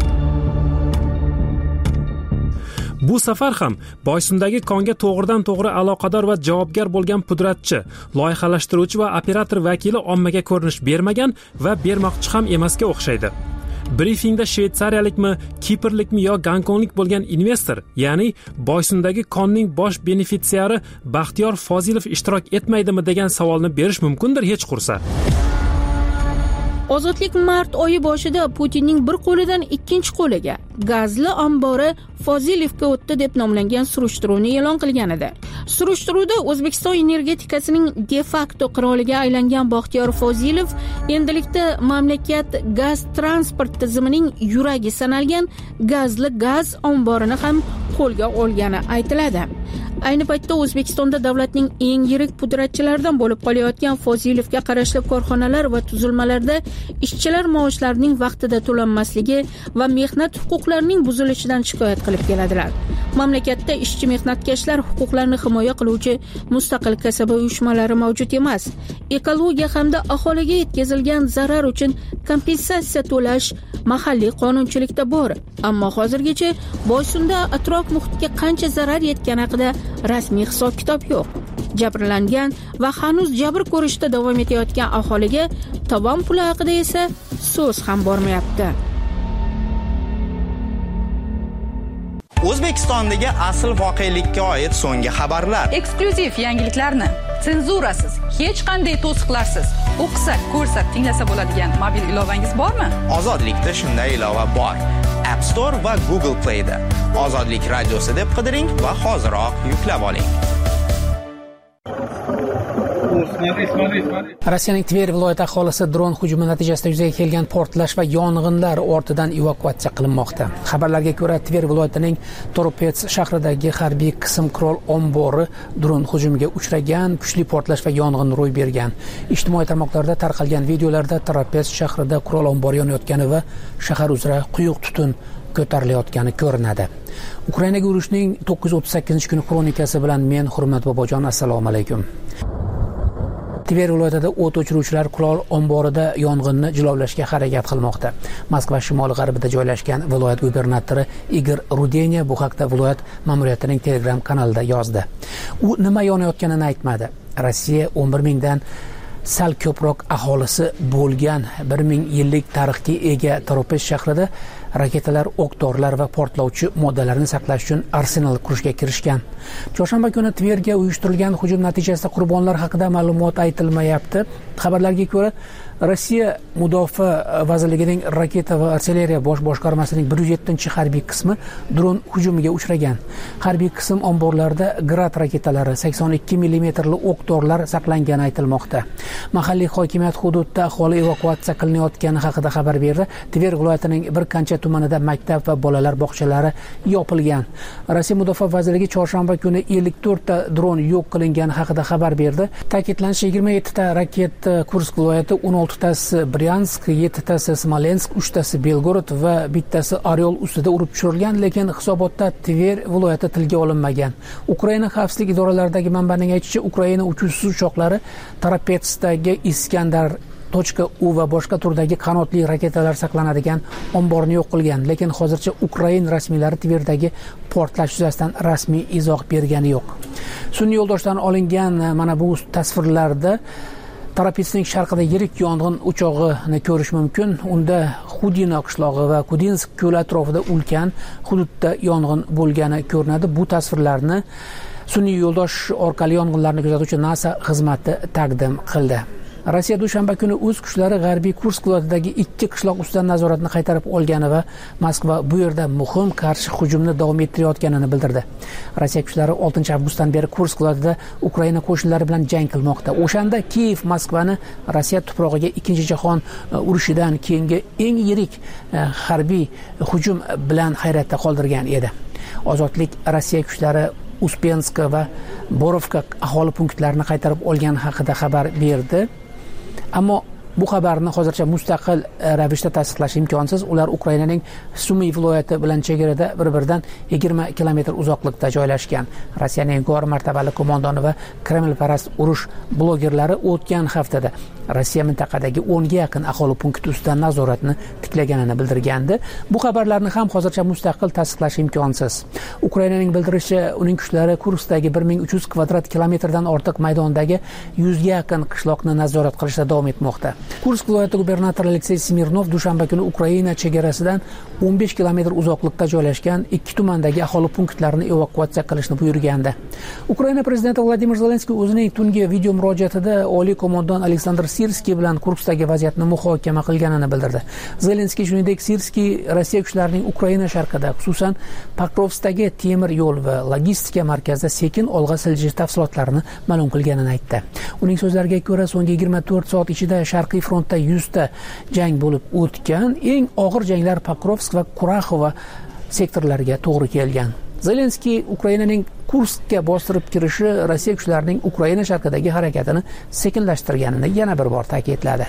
Bu safar ham Boysundagi konga to'g'ridan-to'g'ri aloqador va javobgar bo'lgan pudratchi, loyihalashtiruvchi va operator vakili ommaga ko'rinish bermagan va bermoqchi ham emasga o'xshaydi. Briefingda shvetsariyalikmi, kiprlikmi yo gonkonglik bo'lgan investor, ya'ni Boysundagi konning bosh benefitsiari Baxtiyor Fozilov ishtirok etmaydimi degan savolni berish mumkindir hech qursa. Ozodlik mart oyi boshida Putinning bir qo'lidan ikkinchi qo'liga gazli ombori Fozilovga o'tdi deb nomlangan surishtiruvni e'lon qilgan edi. Surishtiruvda O'zbekiston energetikasining de facto qiroliga aylangan Baxtiyor Fozilov endilikda mamlakat gaz transport tizimining yuragi sanalgan gazli gaz omborini ham qo'lga olgani aytiladi. Ayni paytda O'zbekistonda davlatning eng yirik pudratchilaridan bo'lib qolayotgan Fozilovga qarashli korxonalar va tuzilmalarda ishchilar maoshlarining vaqtida to'lanmasligi va mehnat huquqlarining buzilishidan shikoyat qilib keladilar. Mamlakatda ishchi mehnatkashlar huquqlarini himoya qiluvchi mustaqil kasaba uyushmalari mavjud emas. Ekologiya hamda aholiga yetkazilgan zarar uchun kompensatsiya to'lash mahalliy qonunchilikda bor, ammo hozirgacha Boysunda atrof muhitga qancha zarar yetgani haqida rasmiy hisob-kitob yo'q. Jabrlangan va hanuz jabr ko'rishda davom etayotgan aholiga tovon puli haqida esa so'z ham bormayapti. O'zbekistondagi asl voqelikka oid so'nggi xabarlar. Eksklyuziv yangiliklarni senzurasiz, hech qanday to'siqlarsiz o'qisa, ko'rsa, tinglasa bo'ladigan mobil ilovangiz bormi? Ozodlikda shunday ilova bor. App Store va Google Play'da Ozodlik radiosi deb qidiring va hoziroq yuklab oling. Rossiyaning Tver viloyati aholisi dron hujumi natijasida yuzaga kelgan portlash va yong'inlar ortidan evakuatsiya qilinmoqda. Xabarlarga ko'ra, Tver viloyatining Toropets shahridagi harbiy qism qurol ombori dron hujumiga uchragan, kuchli portlash va yong'in ro'y bergan. Ijtimoiy tarmoqlarda tarqalgan videolarda Toropets shahrida qurol ombori yonayotgani va shahar uzra quyuq tutun ko'tarilayotgani ko'rinadi. Ukrainaga urushning 938-kuni kronikasi bilan men Hurmat Bobojon, assalomu alaykum. Tver viloyatida o't o'chiruvchilar qurol omborida yong'inni jilovlashga harakat qilmoqda. Moskva shimoli-g'arbida joylashgan viloyat gubernatori Igor Rudenya bu haqda viloyat ma'muriyatining Telegram kanalida yozdi. U nima yonayotganini aytmadi. Rossiya 11 mingdan sal ko'proq aholisi bo'lgan 1000 yillik tarixga ega Toropets shahrida raketalar, o'q-dorilar va portlovchi moddalarni saqlash uchun arsenal qurishga kirishgan. Chorshanba kuni Tverga uyushtirilgan hujum natijasida qurbonlar haqida ma'lumot aytilmayapti. Xabarlarga ko'ra, Rossiya Mudofaa vazirligining raketa va artilleriya bosh boshqarmasining 107-harbiy qismi dron hujumiga uchragan. Harbiy qism omborlarida Grad raketalari, 82 mm o'q-dorilar saqlangani aytilmoqda. Mahalliy hokimiyat hududda aholi evakuatsiya qilinayotgani haqida xabar berdi. Tver viloyatining bir qancha tumanida maktab va bolalar bog'chalari yopilgan. Rossiya Mudofaa vazirligi chorshanba kuni 54 ta dron yo'q qilingani haqida xabar berdi. Ta'kidlanishicha, 27 ta raketa Kursk viloyati, 16 tasi Bryansk, 7 tasi Smolensk, 3 tasi Belgorod va bittasi Oryol ustida urib tushirilgan, lekin hisobotda Tver viloyati tilga olinmagan. Ukraina xavfsizlik idoralaridagi manbaning aytishicha, Ukraina uchuvchisiz uchoqlari Toropetsdagi Iskandar .U va boshqa turdagi qanotli raketalar saqlanadigan omborni yo'q qilgan, lekin hozircha Ukraina rasmiylari Tverdagi portlash yuzasidan rasmiy izoh bergani yo'q. Sun'iy yo'ldoshdan olingan mana bu tasvirlarda Toropetsning sharqida yirik yong'in o'chog'ini ko'rish mumkin. Unda Xudino qishlog'i va Kudinsk ko'li atrofida ulkan hududda yong'in bo'lgani ko'rinadi. Bu tasvirlarni sun'iy yo'ldosh orqali yong'inlarni kuzatuvchi NASA xizmati taqdim qildi. Rossiya dushanba kuni o'z kuchlari g'arbiy Kursk viloyatidagi 2 qishloq ustidan nazoratni qaytarib olgani va Moskva bu yerda muhim qarshi hujumni davom ettirayotganini bildirdi. Rossiya kuchlari 6-avgustdan beri Kursk viloyatida Ukraina qo'shinlari bilan jang qilmoqda. O'shanda Kiyev Moskvani Rossiya tuprog'iga 2-jahon urushidan keyingi eng yirik harbiy hujum bilan hayratda qoldirgan edi. Ozodlik Rossiya kuchlari Uspensk va Borovka aholi punktlarini qaytarib olgani haqida xabar berdi. Ammo bu xabarni hozircha mustaqil ravishda tasdiqlash imkonsiz. Ular Ukrainaning Sumy viloyati bilan chegarada bir-biridan 20 kilometr uzoqlikda joylashgan. Rossiyaning yuqori martabali qo'mondoni va Kremlparast urush blogerlari o'tgan haftada Rossiya mintaqadagi 10 ga yaqin aholi punkti ustidan nazoratni tiklaganini bildirgandi. Bu xabarlarni ham hozircha mustaqil tasdiqlash imkonsiz. Ukrainaning bildirishicha, uning kuchlari Kurskdagi 1300 kvadrat kilometrdan ortiq maydondagi 100 ga yaqin qishloqni nazorat qilishda davom etmoqda. Kursk viloyati gubernatori Aleksey Smirnov dushanba kuni Ukraina chegarasidan 15 kilometr uzoqlikda joylashgan 2 tumandagi aholi punktlarini evakuatsiya qilishni buyurgandi. Ukraina prezidenti Vladimir Zelenskiy o'zining tungi video murojaatida oliy qo'mondon Aleksandr Sirskiy bilan Kurskdagi vaziyatni muhokama qilganini bildirdi. Zelenskiy shuningdek Sirskiy Rossiya kuchlarining Ukraina sharqida, xususan Pokrovskdagi temir yo'l va logistika markazida sekin olg'a siljish tafsilotlarini ma'lum qilganini aytdi. Uning so'zlariga ko'ra, so'nggi 24 soat ichida Sharqiy frontda 100 ta jang bo'lib o'tgan. Eng og'ir janglar Pokrovsk va Kuraxova sektorlariga to'g'ri kelgan. Zelenskiy Ukrainaning Kurskka bostirib kirishi Rossiya kuchlarining Ukraina sharqidagi harakatini sekinlashtirganini yana bir bor ta'kidladi.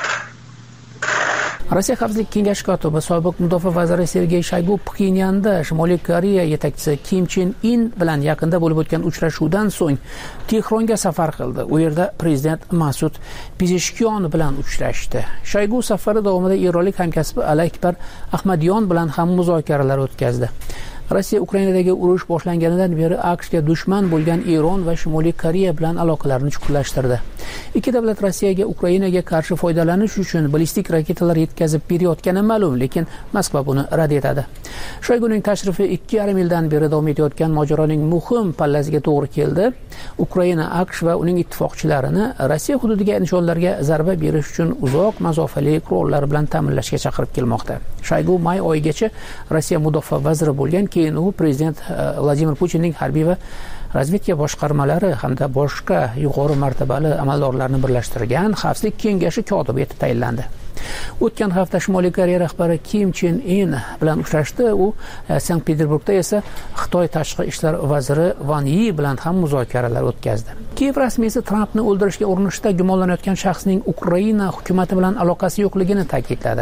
Rossiya Xavfsizlik kengashi kotibi sobiq mudofaa vaziri Sergey Shoygu Pxenyanda Shimoliy Koreya yetakchisi Kim Chen In bilan yaqinda bo'lib o'tgan uchrashuvdan so'ng Tehronga safar qildi. U yerda prezident Masud Pezeshkian bilan uchrashdi. Shoygu safari davomida eronlik hamkasbi Ali Akbar Ahmadyon bilan ham muzokaralar o'tkazdi. Rossiya Ukrainadagi urush boshlanganidan beri AQShga dushman bo'lgan Eron va Shimoliy Koreya bilan aloqalarini chuqurlashtirdi. Ikki davlat Rossiyaga Ukrainaga qarshi foydalanish uchun ballistik raketalar yetkazib berayotgani ma'lum, lekin Moskva buni rad etadi. Shoyguning tashrifi 2,5 yildan beri davom etayotgan mojaroning muhim pallasiga to'g'ri keldi. Ukraina AQSh va uning ittifoqchilarini Rossiya hududiga nishonlarga zarba berish uchun uzoq masofali qurollar bilan ta'minlashga chaqirib kelmoqda. Shoygu may oyigacha Rossiya mudofaa vaziri bo'lgan, keyin u prezident Vladimir Putinning harbiy va razvedka boshqarmalari hamda boshqa yuqori martabali amaldorlarni birlashtirgan Xavfsizlik kengashi kotibi etib tayinlandi. O'tgan hafta Shimoliy Koreya rahbari Kim Chen In bilan uchrashdi. U Sankt-Peterburgda esa Xitoy tashqi ishlar vaziri Wang Yi bilan ham muzokaralar o'tkazdi. Kiyev rasmiysi Trampni o'ldirishga urinishda gumonlanayotgan shaxsning Ukraina hukumati bilan aloqasi yo'qligini ta'kidladi.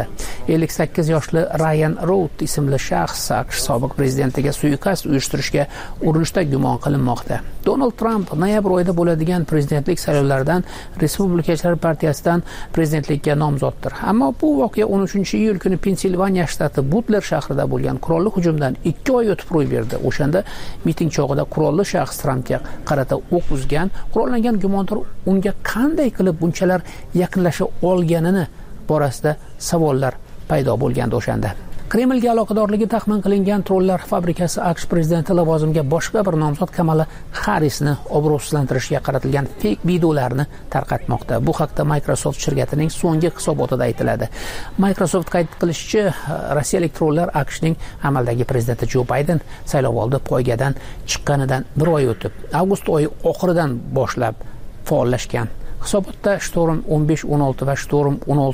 58 yoshli Ryan Rout ismli shaxs AQSh sobiq prezidentiga suiqasd uyushtirishga urinishda gumon qilinmoqda. Donald Trump noyabr oyida bo'ladigan prezidentlik saylovlaridan Respublikachilar partiyasidan prezidentlikka nomzoddir. Ammo bu voqea 13-iyul kuni Pensilvaniya shtati Butler shahrida bo'lgan qurolli hujumdan 2 oy o'tib ro'y berdi. O'shanda miting chog'ida qurolli shaxs Trampga qarata o'q uzgan. Qurollangan gumondor unga qanday qilib bunchalar yaqinlasha olganini borasida savollar paydo bo'lgandi o'shanda. Kremlga aloqadorligi taxmin qilingan trollar fabrikasi AQSh prezidenti lavozimiga boshqa bir nomzod Kamala Harrisni obro'sizlantirishga qaratilgan fake videolarni tarqatmoqda. Bu haqda Microsoft shirkatining so'nggi hisobotida aytiladi. Microsoft qayd qilishicha, rossiyalik trollar AQShning amaldagi prezidenti Jo Bayden saylovoldi poygadan chiqqanidan bir oy o'tib, avgust oyi oxiridan boshlab faollashgan. Hisobotda Storm 15-16 va Storm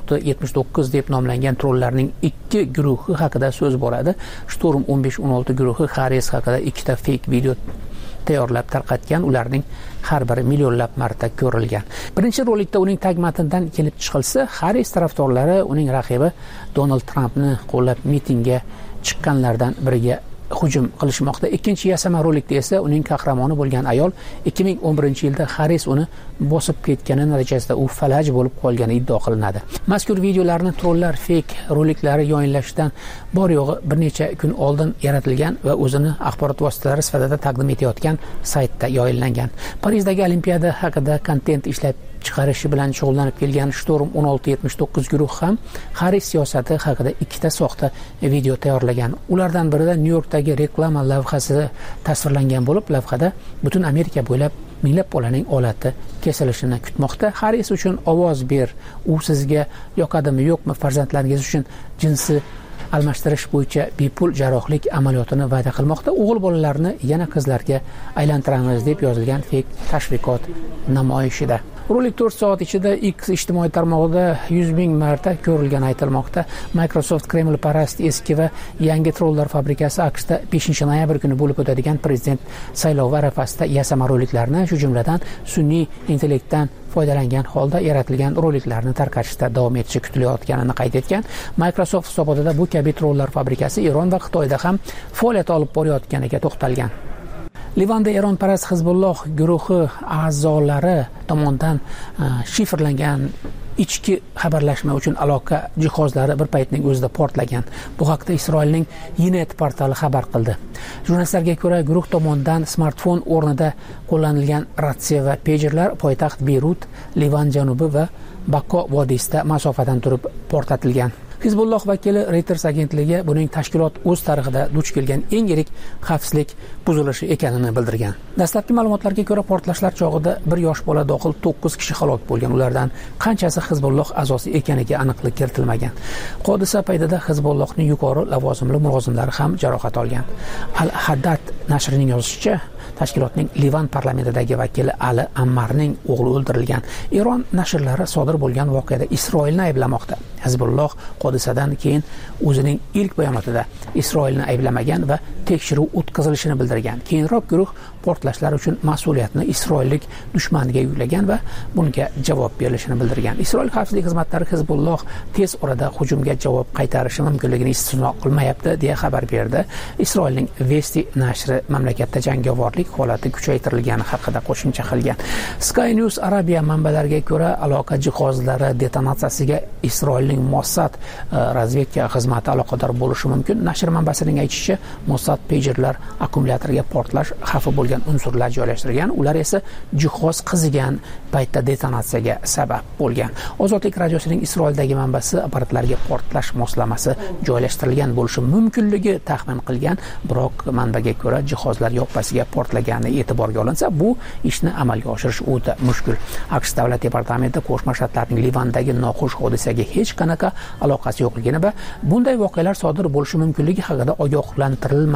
16-79 deb nomlangan trollarning 2 guruhi haqida so'z boradi. Storm 15-16 guruhi Harris haqida 2 ta fake video tayyorlab tarqatgan, ularning har biri millionlab marta ko'rilgan. Birinchi rolikda uning tag matnidan kelib chiqilsa, Harris tarafdorlari uning raqibi Donald Trampni qo'llab mitingga chiqqanlardan biriga hujum qilishmoqda. Ikkinchi yasama rolikda esa uning qahramoni bo'lgan ayol 2011-yilda Harris uni bosib ketgani natijasida u falaj bo'lib qolgani iddao qilinadi. Mazkur videolarni trollar fake roliklari yoyinlashdan bor yo'g'i bir necha kun oldin yaratilgan va o'zini axborot vositalari sifatida taqdim etayotgan saytda yoyinlangan. Parijdagi Olimpiada haqida kontent ishlab chiqarishi bilan shug'ullanib kelgan Storm 1679 guruh ham Harris siyosati haqida 2 ta soxta video tayyorlagan. Ulardan birida Nyu-Yorkdagi reklama lavhasi tasvirlangan bo'lib, lavhada butun Amerika bo'ylab minglab bolaning olati kesilishini kutmoqda. Harris uchun ovoz ber, u sizga yoqadimi yo'qmi, farzandlaringiz uchun jinsi almashtirish bo'yicha bepul jarrohlik amaliyotini va'da qilmoqda. O'g'il bolalarni yana qizlarga aylantiramiz deb yozilgan fake tashviqot namoyishida. Rolik 4 soat ichida X ijtimoiy tarmog'ida 100 ming marta ko'rilgani aytilmoqda. Microsoft Kreml parast eski va yangi trollar fabrikasi AQShda 5-noyabr kuni bo'lib o'tadigan prezident saylovi arafasida yasama roliklarni, shu jumladan sun'iy intellektdan foydalangan holda yaratilgan roliklarni tarqatishda davom etishi kutilayotganini qayd etgan. Microsoft hisobotida bu kabi trollar fabrikasi Eron va Xitoyda ham faoliyat olib borayotganiga to'xtalgan. Livanda Eronparast Hizbulloh guruhi a'zolari tomonidan shifrlangan ichki xabarlashma uchun aloqa jihozlari bir paytning o'zida portlagan. Bu haqda Isroilning Ynet portali xabar qildi. Jurnalistlarga ko'ra, guruh tomonidan smartfon o'rnida qo'llanilgan ratsiya va pejerlar poytaxt Beyrut, Livan janubi va Bakko vodiysida masofadan turib portlatilgan. Hizbulloh vakili Reuters agentligi buning tashkilot o'z tarixida duch kelgan eng yirik xavfsizlik buzilishi ekanini bildirgan. Dastlabki ma'lumotlarga ko'ra, portlashlar chog'ida 1 yosh bola dohil 9 kishi halok bo'lgan. Ulardan qanchasi Hizbulloh a'zosi ekaniga aniqlik kiritilmagan. Hodisa paytida Hizbullohning yuqori lavozimli mulozimlari ham jarohat olgan. Al-Haddad nashrining yozishicha, tashkilotning Livan parlamentidagi vakili Ali Ammarning o'g'li o'ldirilgan. Eron nashrlari sodir bo'lgan voqeada Isroilni ayblamoqda. Hizbulloh hodisadan keyin o'zining ilk bayonotida Isroilni ayblamagan va tekshiruv o'tkazilishini bildirgan. Keyinroq guruh portlashlar uchun mas'uliyatni isroillik dushmaniga yuklagan va bunga javob berilishini bildirgan. Isroil xavfsizlik xizmatlari Hizbulloh tez orada hujumga javob qaytarishi mumkinligini istisno qilmayapti deya xabar berdi. Isroilning Vesti nashri mamlakatda jangovorlik holati kuchaytirilgani haqida qo'shimcha qilgan. Sky News Arabiya manbalariga ko'ra, aloqa jihozlari detonatsiyasiga Isroilning Mossad razvedka xizmati aloqador bo'lishi mumkin. Nashr manbasining aytishicha, Mossad pagerlar akkumulyatoriga portlash xavfi bo'lgan unsurlar joylashtirgan. Ular esa jihoz qizigan paytda detonatsiyaga sabab bo'lgan. Ozodlik radiosining Isroildagi manbasi apparatlarga portlash moslamasi joylashtirilgan bo'lishi mumkinligi taxmin qilgan, biroq manbaga ko'ra jihozlar yoppasiga portlagani e'tiborga olinsa, bu ishni amalga oshirish o'ta mushkul. AQSh davlat departamenti Qo'shma Shtatlarning Livandagi noxush hodisaga hech qanaqa aloqasi yo'qligini va bunday voqealar sodir bo'lishi mumkinligi haqida ogohlantirilmadi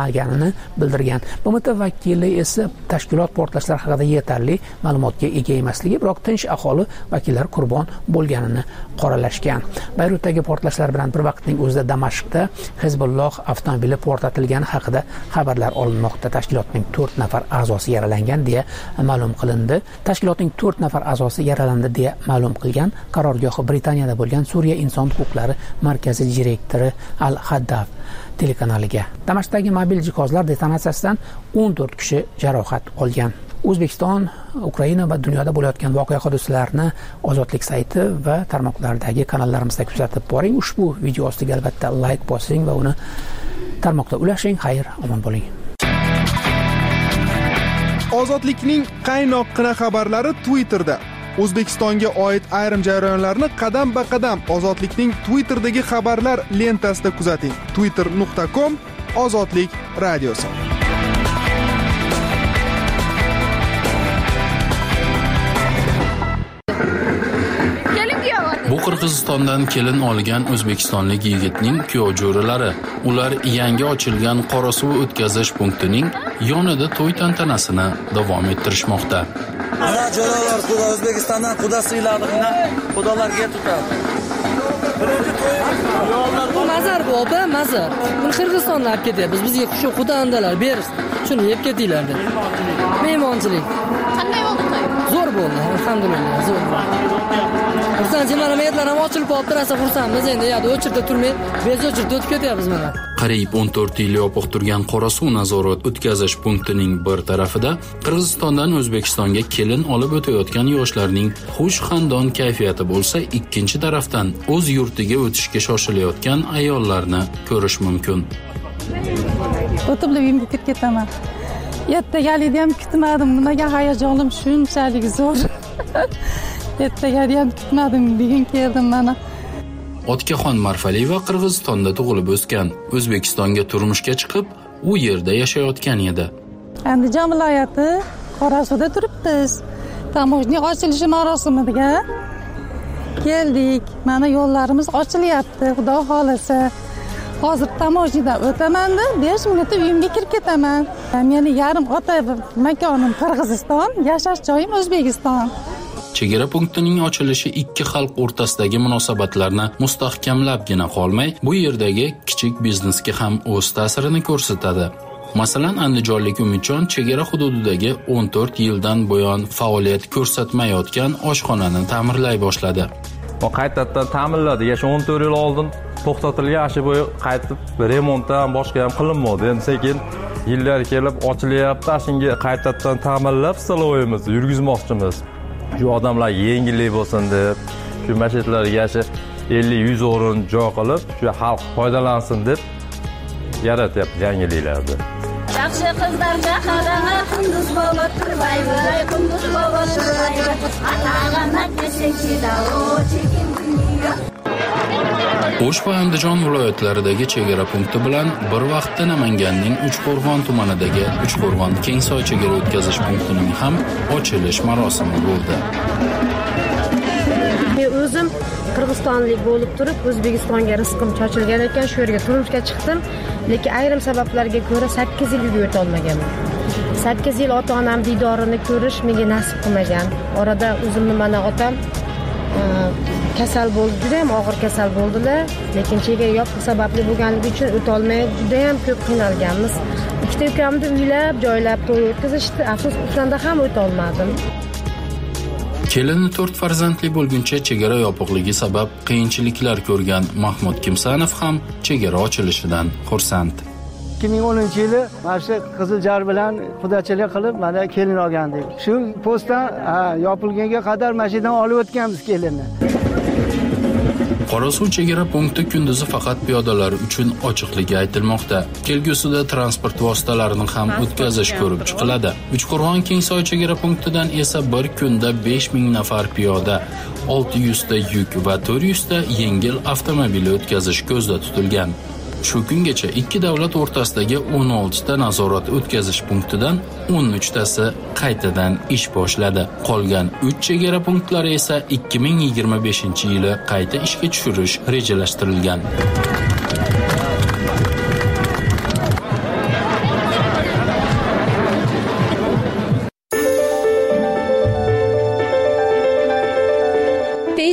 bo'lmaganini bildirgan. BMT vakili esa tashkilot portlashlar haqida yetarli ma'lumotga ega emasligi, biroq tinch aholi vakillari qurbon bo'lganini qoralashgan. Bayrutdagi portlashlar bilan bir vaqtning o'zida Damashqda Hezbolloh avtomobili portlatilgani haqida xabarlar olinmoqda. Tashkilotning 4 nafar a'zosi yaralangan deya ma'lum qilindi. Tashkilotning 4 nafar a'zosi yaralandi deya ma'lum qilgan qarorgohi Britaniyada bo'lgan Suriya inson huquqlari markazi direktori Al-Haddaf telekanaliga. Damashqdagi mobil jihozlar detonatsiyasidan 14 kishi jarohat olgan. O'zbekiston, Ukraina va dunyoda bo'layotgan voqea hodisalarni Ozodlik sayti va tarmoqlardagi kanallarimizda kuzatib boring. Ushbu video ostiga albatta like bosing va uni tarmoqda ulashing. Xayr, omon bo'ling. Ozodlikning qaynoqqina xabarlari Twitterda. O'zbekistonga oid ayrim jarayonlarni qadam-ba-qadam Ozodlikning Twitter'dagi xabarlar lentasida kuzating. twitter.com Ozodlik radiosi. Bu Qirg'izistondan kelin olgan o'zbekistonlik yigitning kuyov-jo'ralari. Ular yangi ochilgan Qorasuv o'tkazish punktining yonida to'y tantanasini davom ettirishmoqda. Mana jo'ralar Xudo O'zbekistondan Xudo siyladig'ini Xudolarga tutadi. Birinchi to'y mazar bo'ba, mazar. Buni Qirg'izistondan olib ketyapmiz. Bizga shu xudoandalar berish. Shuni yeb ketinglar deb. Mehmonchilik. Qanday bo'ldi to'y? Zo'r bo'ldi, alhamdulillah, zo'r. Xursandchilar ham ochilib qolibdi, rosa xursandmiz. Endi yo'da o'chirda turmay, bezo'chirda o'tib ketyapmiz mana. Qariyb 14 yil yopiq turgan Qorasuv nazorat o'tkazish punktining bir tarafida Qirg'izistondan O'zbekistonga kelin olib o'tayotgan yoshlarning xushxandon kayfiyati bo'lsa, ikkinchi tarafdan o'z yurtiga o'tishga shoshilayotgan ayollarni ko'rish mumkin. O'tib uyimga kirib ketaman. Ertagalikni ham kutmadim. Nimaga hayajonim shunchalik zo'r. Ertagalikni ham kutmadim. Bugun keldim mana. Otkaxon Marfaliyeva Qirg'izistonda tug'ilib o'sgan. O'zbekistonga turmushga chiqib, u yerda yashayotgan edi. Andijon viloyati Qorasuvda turibmiz. Tamojniy ochilishi marosimiga keldik. Mana yo'llarimiz ochilyapti, Xudo xolasa. Hozir tamojnidan o'taman-da, 5 minutda uyimga kirib ketaman. Meni yarim ota makonim Qirg'iziston, yashash joyim O'zbekiston. Chegara punktining ochilishi ikki xalq o'rtasidagi munosabatlarni mustahkamlabgina qolmay, bu yerdagi kichik biznesga ham o'z ta'sirini ko'rsatadi. Masalan, andijonlik Umidjon chegara hududidagi 14 yildan buyon faoliyat ko'rsatmayotgan oshxonani ta'mirlay boshladi. O qaytadan ta'mirladi. 14 yil oldin to'xtatilgan ashi bo'yi qaytib remontdan boshqa ham qilinmadi. Endi sekin yillar kelib ochilyapti. Shunga qaytadan ta'mirlab staloyimiz yurgizmoqchimiz. Shu odamlar yengillik bo'lsin deb, shu masjidlarga 50-100 o'rin joy qilib, shu xalq foydalansin deb yaratyapti yangiliklarni. Yaxshi qizlarga qarama, Qunduz bobo turmaydi, Qunduz bobo turmaydi. Atag'anat kesakida o chekin dunyo. O'sh va Andijon viloyatlaridagi chegara punkti bilan bir vaqtda Namanganning Uchqo'rg'on tumanidagi Uchqo'rg'on Kengsoy chegara o'tkazish punktining ham ochilish marosimi bo'ldi. Men o'zim Qirg'izistonlik bo'lib turib, O'zbekistonga rizqim chochilgan ekan, shu yerga turmushga chiqdim, lekin ayrim sabablarga ko'ra 8 yil uyga o'ta olmaganman. 8 yil ota-onam diydorini ko'rish menga nasib qilmagan. Orada o'zimni mana otam kasal bo'ldi, juda ham og'ir kasal bo'ldilar, lekin chegara yopiq sababli bo'lganligi uchun o'ta olmay juda ham ko'p qiynalganmiz. Ikkita ukamni uylab, joylab to'y o'tkazishdi, afsus o'shanda ham o'ta olmadim. Kelini 4 farzandli bo'lguncha chegara yopiqligi sabab qiyinchiliklar ko'rgan Mahmud Kimsanov ham chegara ochilishidan xursand. 2010-yili mana shu Qiziljar bilan xudochilik qilib mana kelin olgandik. Shu postdan yopilganga qadar masjiddan olib o'tganmiz kelinni. Qorasuv chegara punkti kunduzi faqat piyodalar uchun ochiqligi aytilmoqda. Kelgusida transport vositalarini ham o'tkazish ko'rib chiqiladi. Uchqo'rg'on Kengsoy chegara punktidan esa bir kunda 5000 nafar piyoda, 600 ta yuk va 400 ta yengil avtomobil o'tkazish ko'zda tutilgan. Shu kungacha ikki davlat o'rtasidagi 16 ta nazorat o'tkazish punktidan 13 tasi qaytadan ish boshladi. Qolgan 3 chegara punktlari esa 2025-yili qayta ishga tushirish rejalashtirilgan.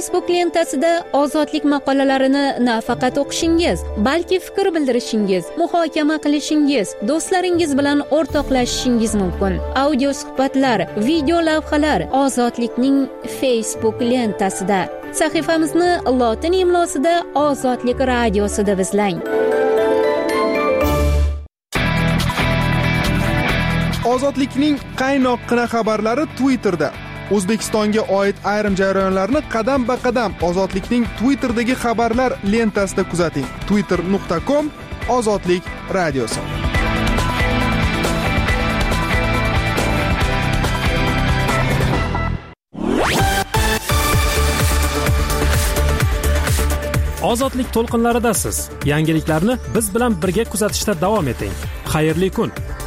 Facebook lentasida ozodlik maqolalarini nafaqat o'qishingiz, balki fikr bildirishingiz, muhokama qilishingiz, do'stlaringiz bilan o'rtoqlashishingiz mumkin. Audio suhbatlar, video lavhalar ozodlikning Facebook lentasida. Sahifamizni lotin imlosida Ozodlik radiosi deb izlang. Ozodlikning qaynoqqina xabarlari Twitterda. O'zbekistonga oid ayrim jarayonlarni qadam-ba-qadam Ozodlikning Twitterdagi xabarlar lentasida kuzating. twitter.com Ozodlik radiosi. Ozodlik to'lqinlaridasiz. Yangiliklarni biz bilan birga kuzatishda davom eting. Xayrli kun.